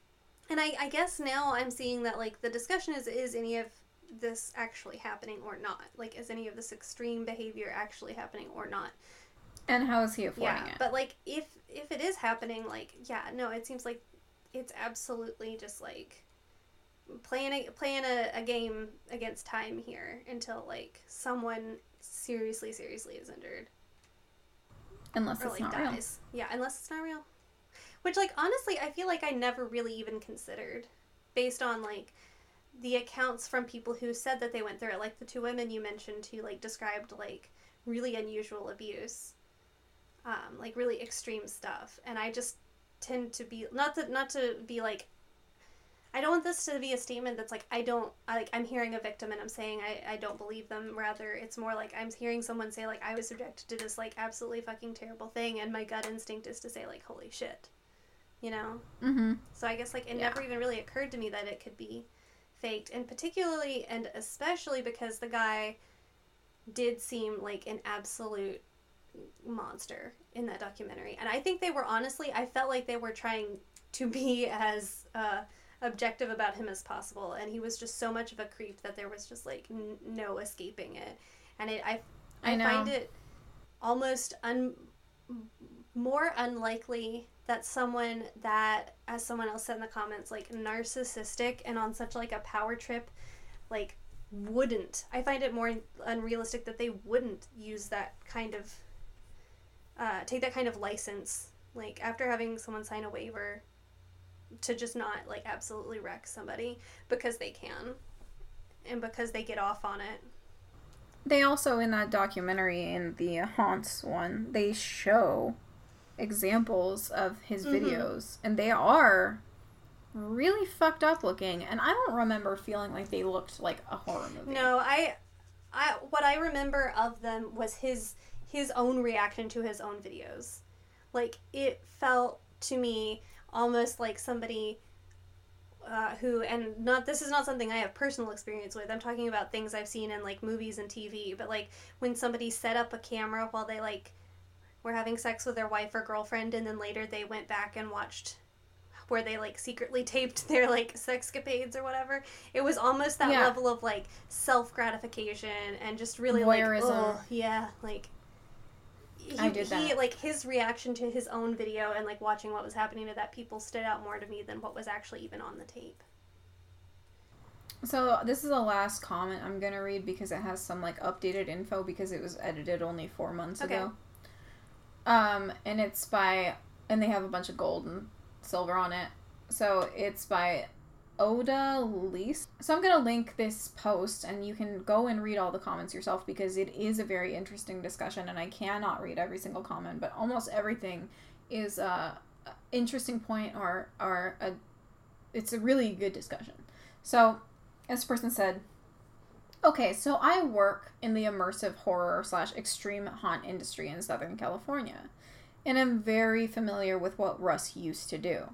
And I, I guess now I'm seeing that, like, the discussion is, is any of this actually happening or not? Like, is any of this extreme behavior actually happening or not? And how is he affording yeah, it? But, like, if if it is happening, like, yeah, no, it seems like it's absolutely just, like, playing a, playing a, a game against time here until, like, someone seriously, seriously is injured. Unless or, it's like, not dies. real. Yeah, unless it's not real. Which, like, honestly, I feel like I never really even considered, based on, like, the accounts from people who said that they went through it. Like, the two women you mentioned who, like, described, like, really unusual abuse. Um, like, really extreme stuff. And I just tend to be, not to, not to be, like, I don't want this to be a statement that's, like, I don't, I, like, I'm hearing a victim and I'm saying I, I don't believe them. Rather, it's more like I'm hearing someone say, like, I was subjected to this, like, absolutely fucking terrible thing, and my gut instinct is to say, like, holy shit. You know? Mm-hmm. So I guess, like, it Yeah. never even really occurred to me that it could be faked. And particularly, and especially because the guy did seem like an absolute monster in that documentary. And I think they were, honestly, I felt like they were trying to be as uh, objective about him as possible. And he was just so much of a creep that there was just, like, n- no escaping it. And it, I, I, I know. find it almost un- more unlikely that someone that, as someone else said in the comments, like, narcissistic and on such, like, a power trip, like, wouldn't. I find it more unrealistic that they wouldn't use that kind of, uh, take that kind of license, like, after having someone sign a waiver, to just not, like, absolutely wreck somebody because they can and because they get off on it. They also, in that documentary, in the Haunts one, they show examples of his Mm-hmm. videos, and they are really fucked up looking, and I don't remember feeling like they looked like a horror movie. No, I, I what I remember of them was his his own reaction to his own videos. Like, it felt to me almost like somebody uh, who, and not this is not something I have personal experience with. I'm talking about things I've seen in, like, movies and T V. But, like, when somebody set up a camera while they, like, were having sex with their wife or girlfriend, and then later they went back and watched where they, like, secretly taped their, like, sexcapades or whatever. It was almost that Yeah. level of, like, self-gratification and just really, Voyeurism. like, oh, yeah, like, he, I did he, that. like, his reaction to his own video and, like, watching what was happening to that people stood out more to me than what was actually even on the tape. So this is the last comment I'm gonna read because it has some, like, updated info because it was edited only four months Okay. ago. Um, and it's by, and they have a bunch of gold and silver on it. So it's by Oda Lease. So I'm gonna link this post and you can go and read all the comments yourself because it is a very interesting discussion, and I cannot read every single comment, but almost everything is a interesting point or or a it's a really good discussion. So this person said, okay, so I work in the immersive horror slash extreme haunt industry in Southern California, and I'm very familiar with what Russ used to do.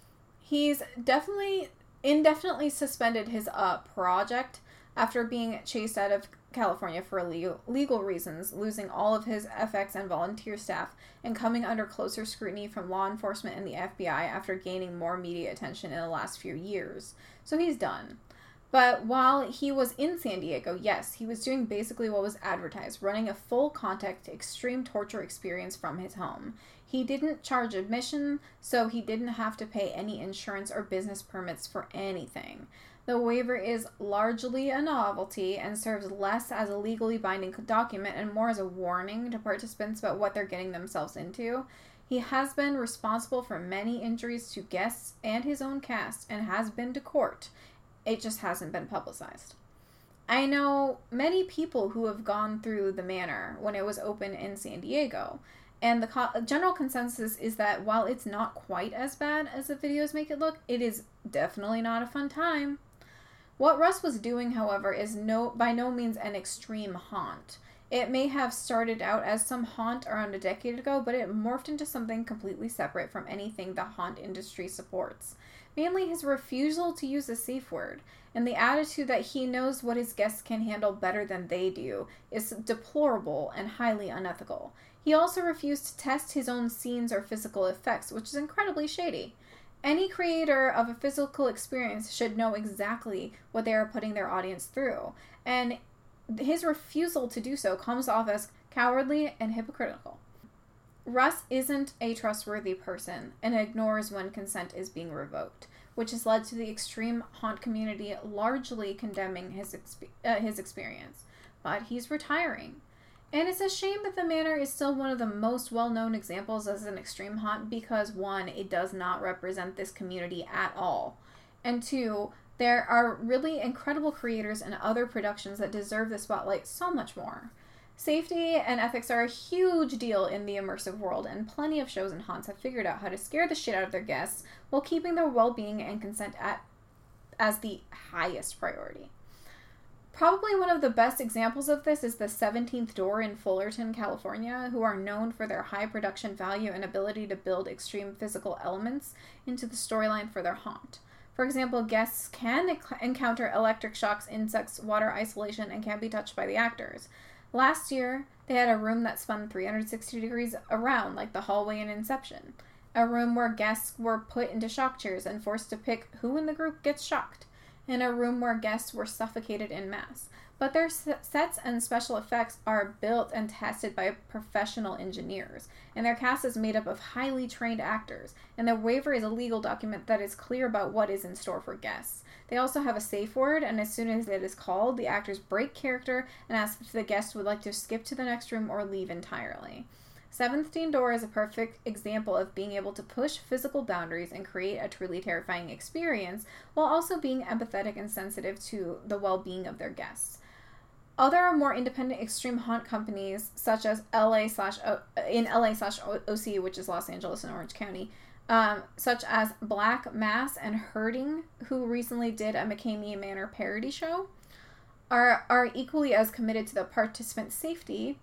He's definitely, indefinitely suspended his uh, project after being chased out of California for legal, legal reasons, losing all of his F X and volunteer staff, and coming under closer scrutiny from law enforcement and the F B I after gaining more media attention in the last few years. So he's done. But while he was in San Diego, yes, he was doing basically what was advertised, running a full contact extreme torture experience from his home. He didn't charge admission, so he didn't have to pay any insurance or business permits for anything. The waiver is largely a novelty and serves less as a legally binding document and more as a warning to participants about what they're getting themselves into. He has been responsible for many injuries to guests and his own cast and has been to court. It just hasn't been publicized. I know many people who have gone through the manor when it was open in San Diego, and the co- general consensus is that while it's not quite as bad as the videos make it look, it is definitely not a fun time. What Russ was doing, however, is no by no means an extreme haunt. It may have started out as some haunt around a decade ago, but it morphed into something completely separate from anything the haunt industry supports. Mainly his refusal to use a safe word, and the attitude that he knows what his guests can handle better than they do, is deplorable and highly unethical. He also refused to test his own scenes or physical effects, which is incredibly shady. Any creator of a physical experience should know exactly what they are putting their audience through. And his refusal to do so comes off as cowardly and hypocritical. Russ isn't a trustworthy person and ignores when consent is being revoked, which has led to the extreme haunt community largely condemning his exp- uh, his experience. But he's retiring. And it's a shame that the manor is still one of the most well-known examples as an extreme haunt because, one, it does not represent this community at all. And two, there are really incredible creators and other productions that deserve the spotlight so much more. Safety and ethics are a huge deal in the immersive world, and plenty of shows and haunts have figured out how to scare the shit out of their guests while keeping their well-being and consent at as the highest priority. Probably one of the best examples of this is the seventeenth Door in Fullerton, California, who are known for their high production value and ability to build extreme physical elements into the storyline for their haunt. For example, guests can encounter electric shocks, insects, water isolation, and can be touched by the actors. Last year, they had a room that spun three hundred sixty degrees around, like the hallway in Inception. A room where guests were put into shock chairs and forced to pick who in the group gets shocked. In a room where guests were suffocated en masse. But their sets and special effects are built and tested by professional engineers, and their cast is made up of highly trained actors, and their waiver is a legal document that is clear about what is in store for guests. They also have a safe word, and as soon as it is called, the actors break character and ask if the guest would like to skip to the next room or leave entirely. seventeenth Door is a perfect example of being able to push physical boundaries and create a truly terrifying experience while also being empathetic and sensitive to the well-being of their guests. Other more independent extreme haunt companies, such as L A slash o- in L A slash O C, which is Los Angeles and Orange County, um, such as Black Mass and Herding, who recently did a McKamey Manor parody show, are are equally as committed to the participant safety,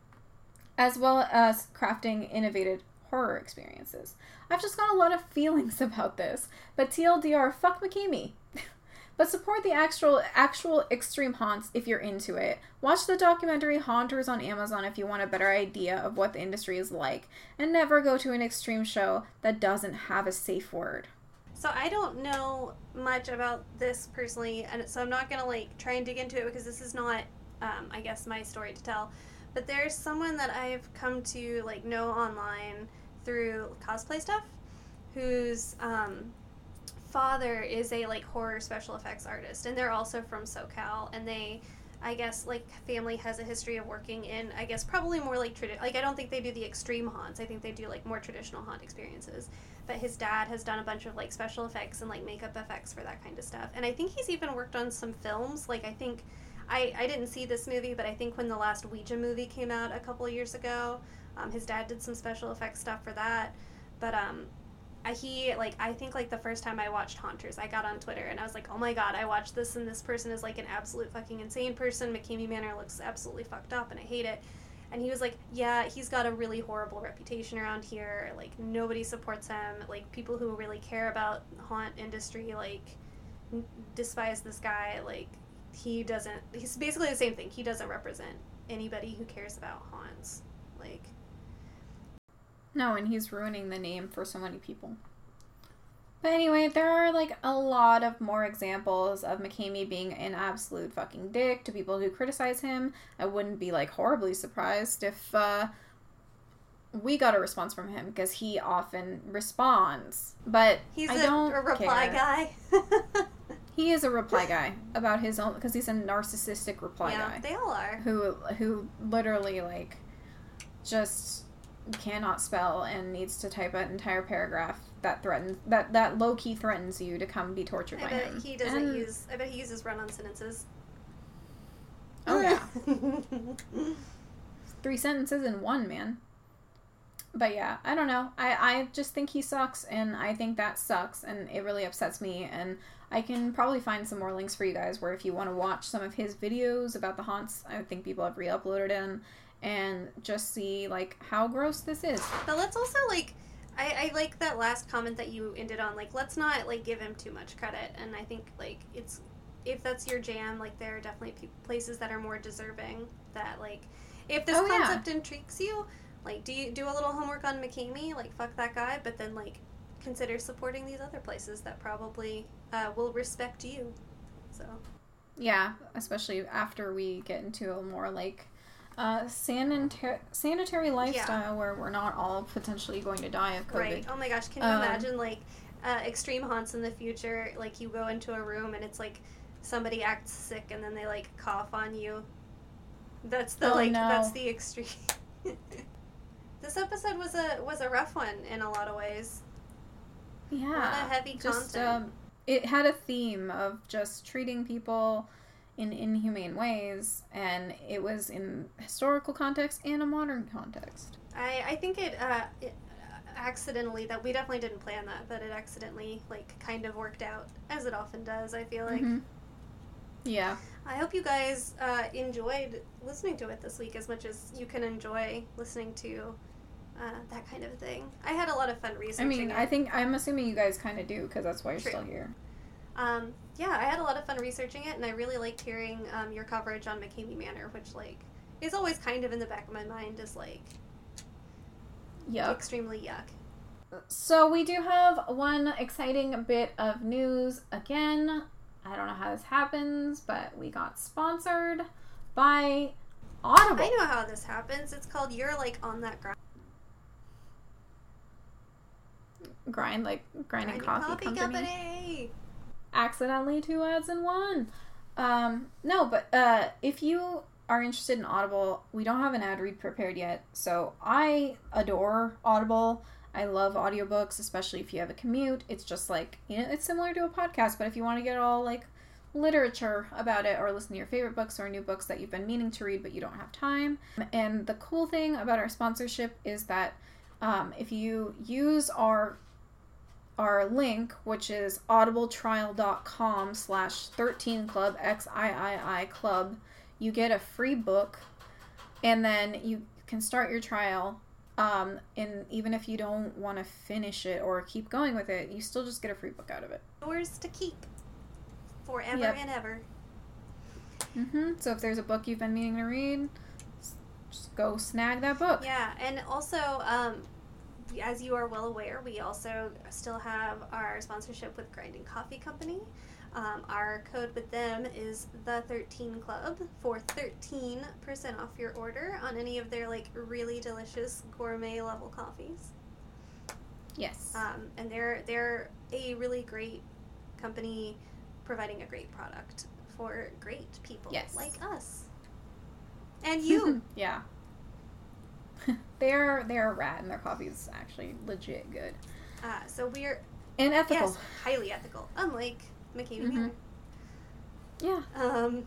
as well as crafting innovative horror experiences. I've just got a lot of feelings about this, but T L D R, fuck McKamey. But support the actual actual extreme haunts if you're into it. Watch the documentary Haunters on Amazon if you want a better idea of what the industry is like, and never go to an extreme show that doesn't have a safe word. So I don't know much about this personally, and so I'm not going to like try and dig into it because this is not, um, I guess, my story to tell. But there's someone that I've come to like know online through cosplay stuff, whose um, father is a like horror special effects artist, and they're also from SoCal, and they, I guess, like family has a history of working in, I guess, probably more like tradi- like I don't think they do the extreme haunts. I think they do like more traditional haunt experiences. But his dad has done a bunch of like special effects and like makeup effects for that kind of stuff, and I think he's even worked on some films. Like I think. I, I didn't see this movie, but I think when the last Ouija movie came out a couple of years ago, um, his dad did some special effects stuff for that. But um, I, he, like, I think, like, the first time I watched Haunters, I got on Twitter, and I was like, oh my god, I watched this, and this person is, like, an absolute fucking insane person. McKamey Manor looks absolutely fucked up, and I hate it. And he was like, yeah, he's got a really horrible reputation around here. Like, nobody supports him. Like, people who really care about the haunt industry, like, n- despise this guy. Like, he doesn't, he's basically the same thing. He doesn't represent anybody who cares about haunts. Like, no, and he's ruining the name for so many people. But anyway, there are like a lot of more examples of McKamey being an absolute fucking dick to people who criticize him. I wouldn't be like horribly surprised if uh, we got a response from him, because he often responds. But he's I a, don't a reply care. guy. He is a reply guy about his own, because he's a narcissistic reply yeah, guy. they all are. Who who literally like just cannot spell and needs to type an entire paragraph that threatens that that low key threatens you to come be tortured I by bet him. he doesn't And, use. I bet he uses run-on sentences. Oh yeah, three sentences in one, man. But yeah, I don't know. I I just think he sucks, and I think that sucks, and it really upsets me. And I can probably find some more links for you guys where if you want to watch some of his videos about the haunts, I think people have re-uploaded them, and just see like how gross this is. But let's also like, I, I like that last comment that you ended on. Like, let's not like give him too much credit. And I think like it's, if that's your jam, like there are definitely pe- places that are more deserving. That like, if this Oh, yeah. concept intrigues you, like do you do a little homework on McKamey? Like fuck that guy, but then like consider supporting these other places that probably uh, will respect you. So yeah, especially after we get into a more like uh, sanita- sanitary lifestyle yeah. where we're not all potentially going to die of COVID. Right. Oh my gosh, can you um, imagine like uh, extreme haunts in the future? Like you go into a room and it's like somebody acts sick and then they like cough on you. That's the oh, like no. that's the extreme. This episode was a was a rough one in a lot of ways. Yeah. A lot of heavy just, content. Um, it had a theme of just treating people in inhumane ways, and it was in historical context and a modern context. I, I think it, uh, it accidentally, that we definitely didn't plan that, but it accidentally, like, kind of worked out, as it often does, I feel like. Mm-hmm. Yeah. I hope you guys uh, enjoyed listening to it this week as much as you can enjoy listening to uh, that kind of thing. I had a lot of fun researching I mean, it. I think, I'm assuming you guys kind of do, because that's why you're True. still here. Um, yeah, I had a lot of fun researching it, and I really liked hearing um, your coverage on McCamey Manor, which, like, is always kind of in the back of my mind as, like, yuck. Extremely yuck. So we do have one exciting bit of news again. I don't know how this happens, but we got sponsored by Audible. I know how this happens. It's called You're Like on That Grind. Grind, like grinding, grinding coffee, coffee company. company. Accidentally two ads in one. Um, no, but uh, if you are interested in Audible, we don't have an ad read prepared yet. So I adore Audible. I love audiobooks, especially if you have a commute. It's just like, you know, it's similar to a podcast, but if you want to get all like literature about it or listen to your favorite books or new books that you've been meaning to read but you don't have time. And the cool thing about our sponsorship is that um, if you use our our link, which is audibletrial.com slash 13 club, X I I I club, you get a free book, and then you can start your trial. Um, and even if you don't want to finish it or keep going with it, you still just get a free book out of it. Yours to keep forever yep. and ever. Mm-hmm. So if there's a book you've been meaning to read, just go snag that book. Yeah, and also, um, as you are well aware, we also still have our sponsorship with Grinding Coffee Company. Um, our code with them is the thirteen club for thirteen percent off your order on any of their like really delicious gourmet level coffees. Yes. Um, and they're they're a really great company providing a great product for great people yes. like us. And you. Yeah. they're they're rad, and their coffee is actually legit good. Uh, so we're and ethical. Yes, highly ethical. Unlike McCamey mm-hmm. Manor. Yeah. Um.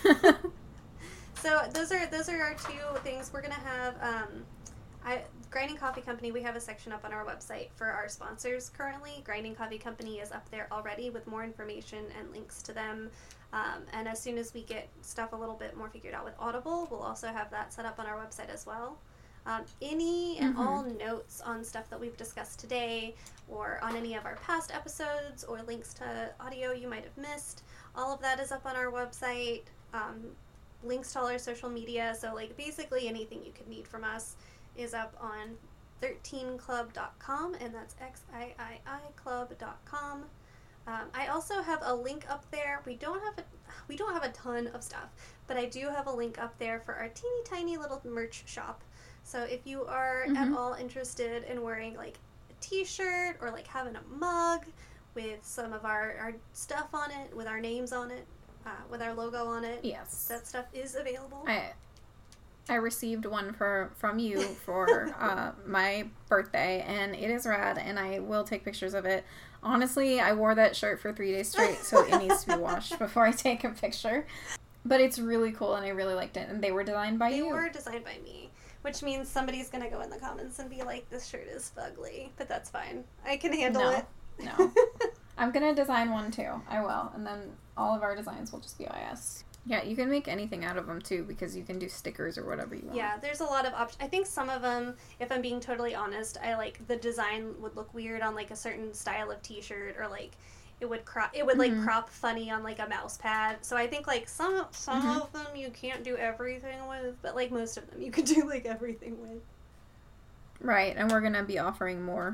So those are those are our two things. We're gonna have um, I Grinding Coffee Company. We have a section up on our website for our sponsors currently. Grinding Coffee Company is up there already with more information and links to them. Um, and as soon as we get stuff a little bit more figured out with Audible, we'll also have that set up on our website as well. Um, any and mm-hmm. all notes on stuff that we've discussed today or on any of our past episodes or links to audio you might have missed, all of that is up on our website. Um, links to all our social media, so like basically anything you could need from us is up on thirteen club dot com, and that's X I I I club dot com. Um, I also have a link up there. We don't have a we don't have a ton of stuff, but I do have a link up there for our teeny tiny little merch shop. So if you are mm-hmm. at all interested in wearing like a t-shirt or like having a mug with some of our, our stuff on it, with our names on it, uh, with our logo on it, yes, that stuff is available. I I received one for from you for uh, my birthday, and it is rad, and I will take pictures of it. Honestly, I wore that shirt for three days straight, so it needs to be washed before I take a picture. But it's really cool, and I really liked it, and they were designed by they you. They were designed by me. Which means somebody's going to go in the comments and be like, this shirt is fugly. But that's fine. I can handle no, it. No. I'm going to design one too. I will. And then all of our designs will just be I S. Yeah, you can make anything out of them too, because you can do stickers or whatever you want. Yeah, there's a lot of options. I think some of them, if I'm being totally honest, I like the design would look weird on like a certain style of t-shirt, or like it would crop it would like mm-hmm. crop funny on like a mouse pad. So I think like some some mm-hmm. of them you can't do everything with, but like most of them you could do like everything with. Right, and we're gonna be offering more we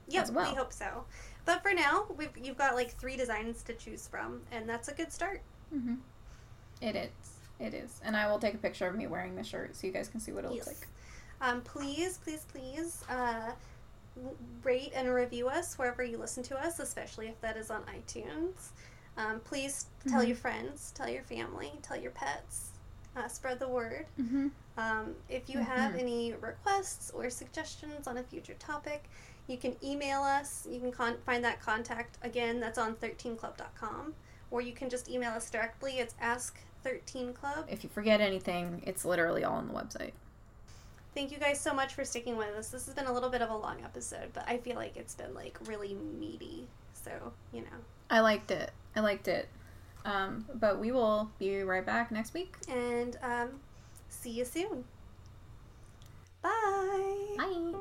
Yep, as well. We hope so. But for now, we've you've got like three designs to choose from, and that's a good start. Mm-hmm. It is. It is. And I will take a picture of me wearing the shirt so you guys can see what it Yes. looks like. Um, please, please, please uh, rate and review us wherever you listen to us, especially if that is on iTunes. Um, please tell Mm-hmm. your friends, tell your family, tell your pets. Uh, spread the word. Mm-hmm. Um, if you Mm-hmm. have any requests or suggestions on a future topic, you can email us. You can con- find that contact again. That's on thirteen club dot com, or you can just email us directly. It's ask thirteen club. If you forget anything, it's literally all on the website. Thank you guys so much for sticking with us. This has been a little bit of a long episode, but I feel like it's been like really meaty. So, you know. I liked it. I liked it. Um, but we will be right back next week. And um, see you soon. Bye. Bye.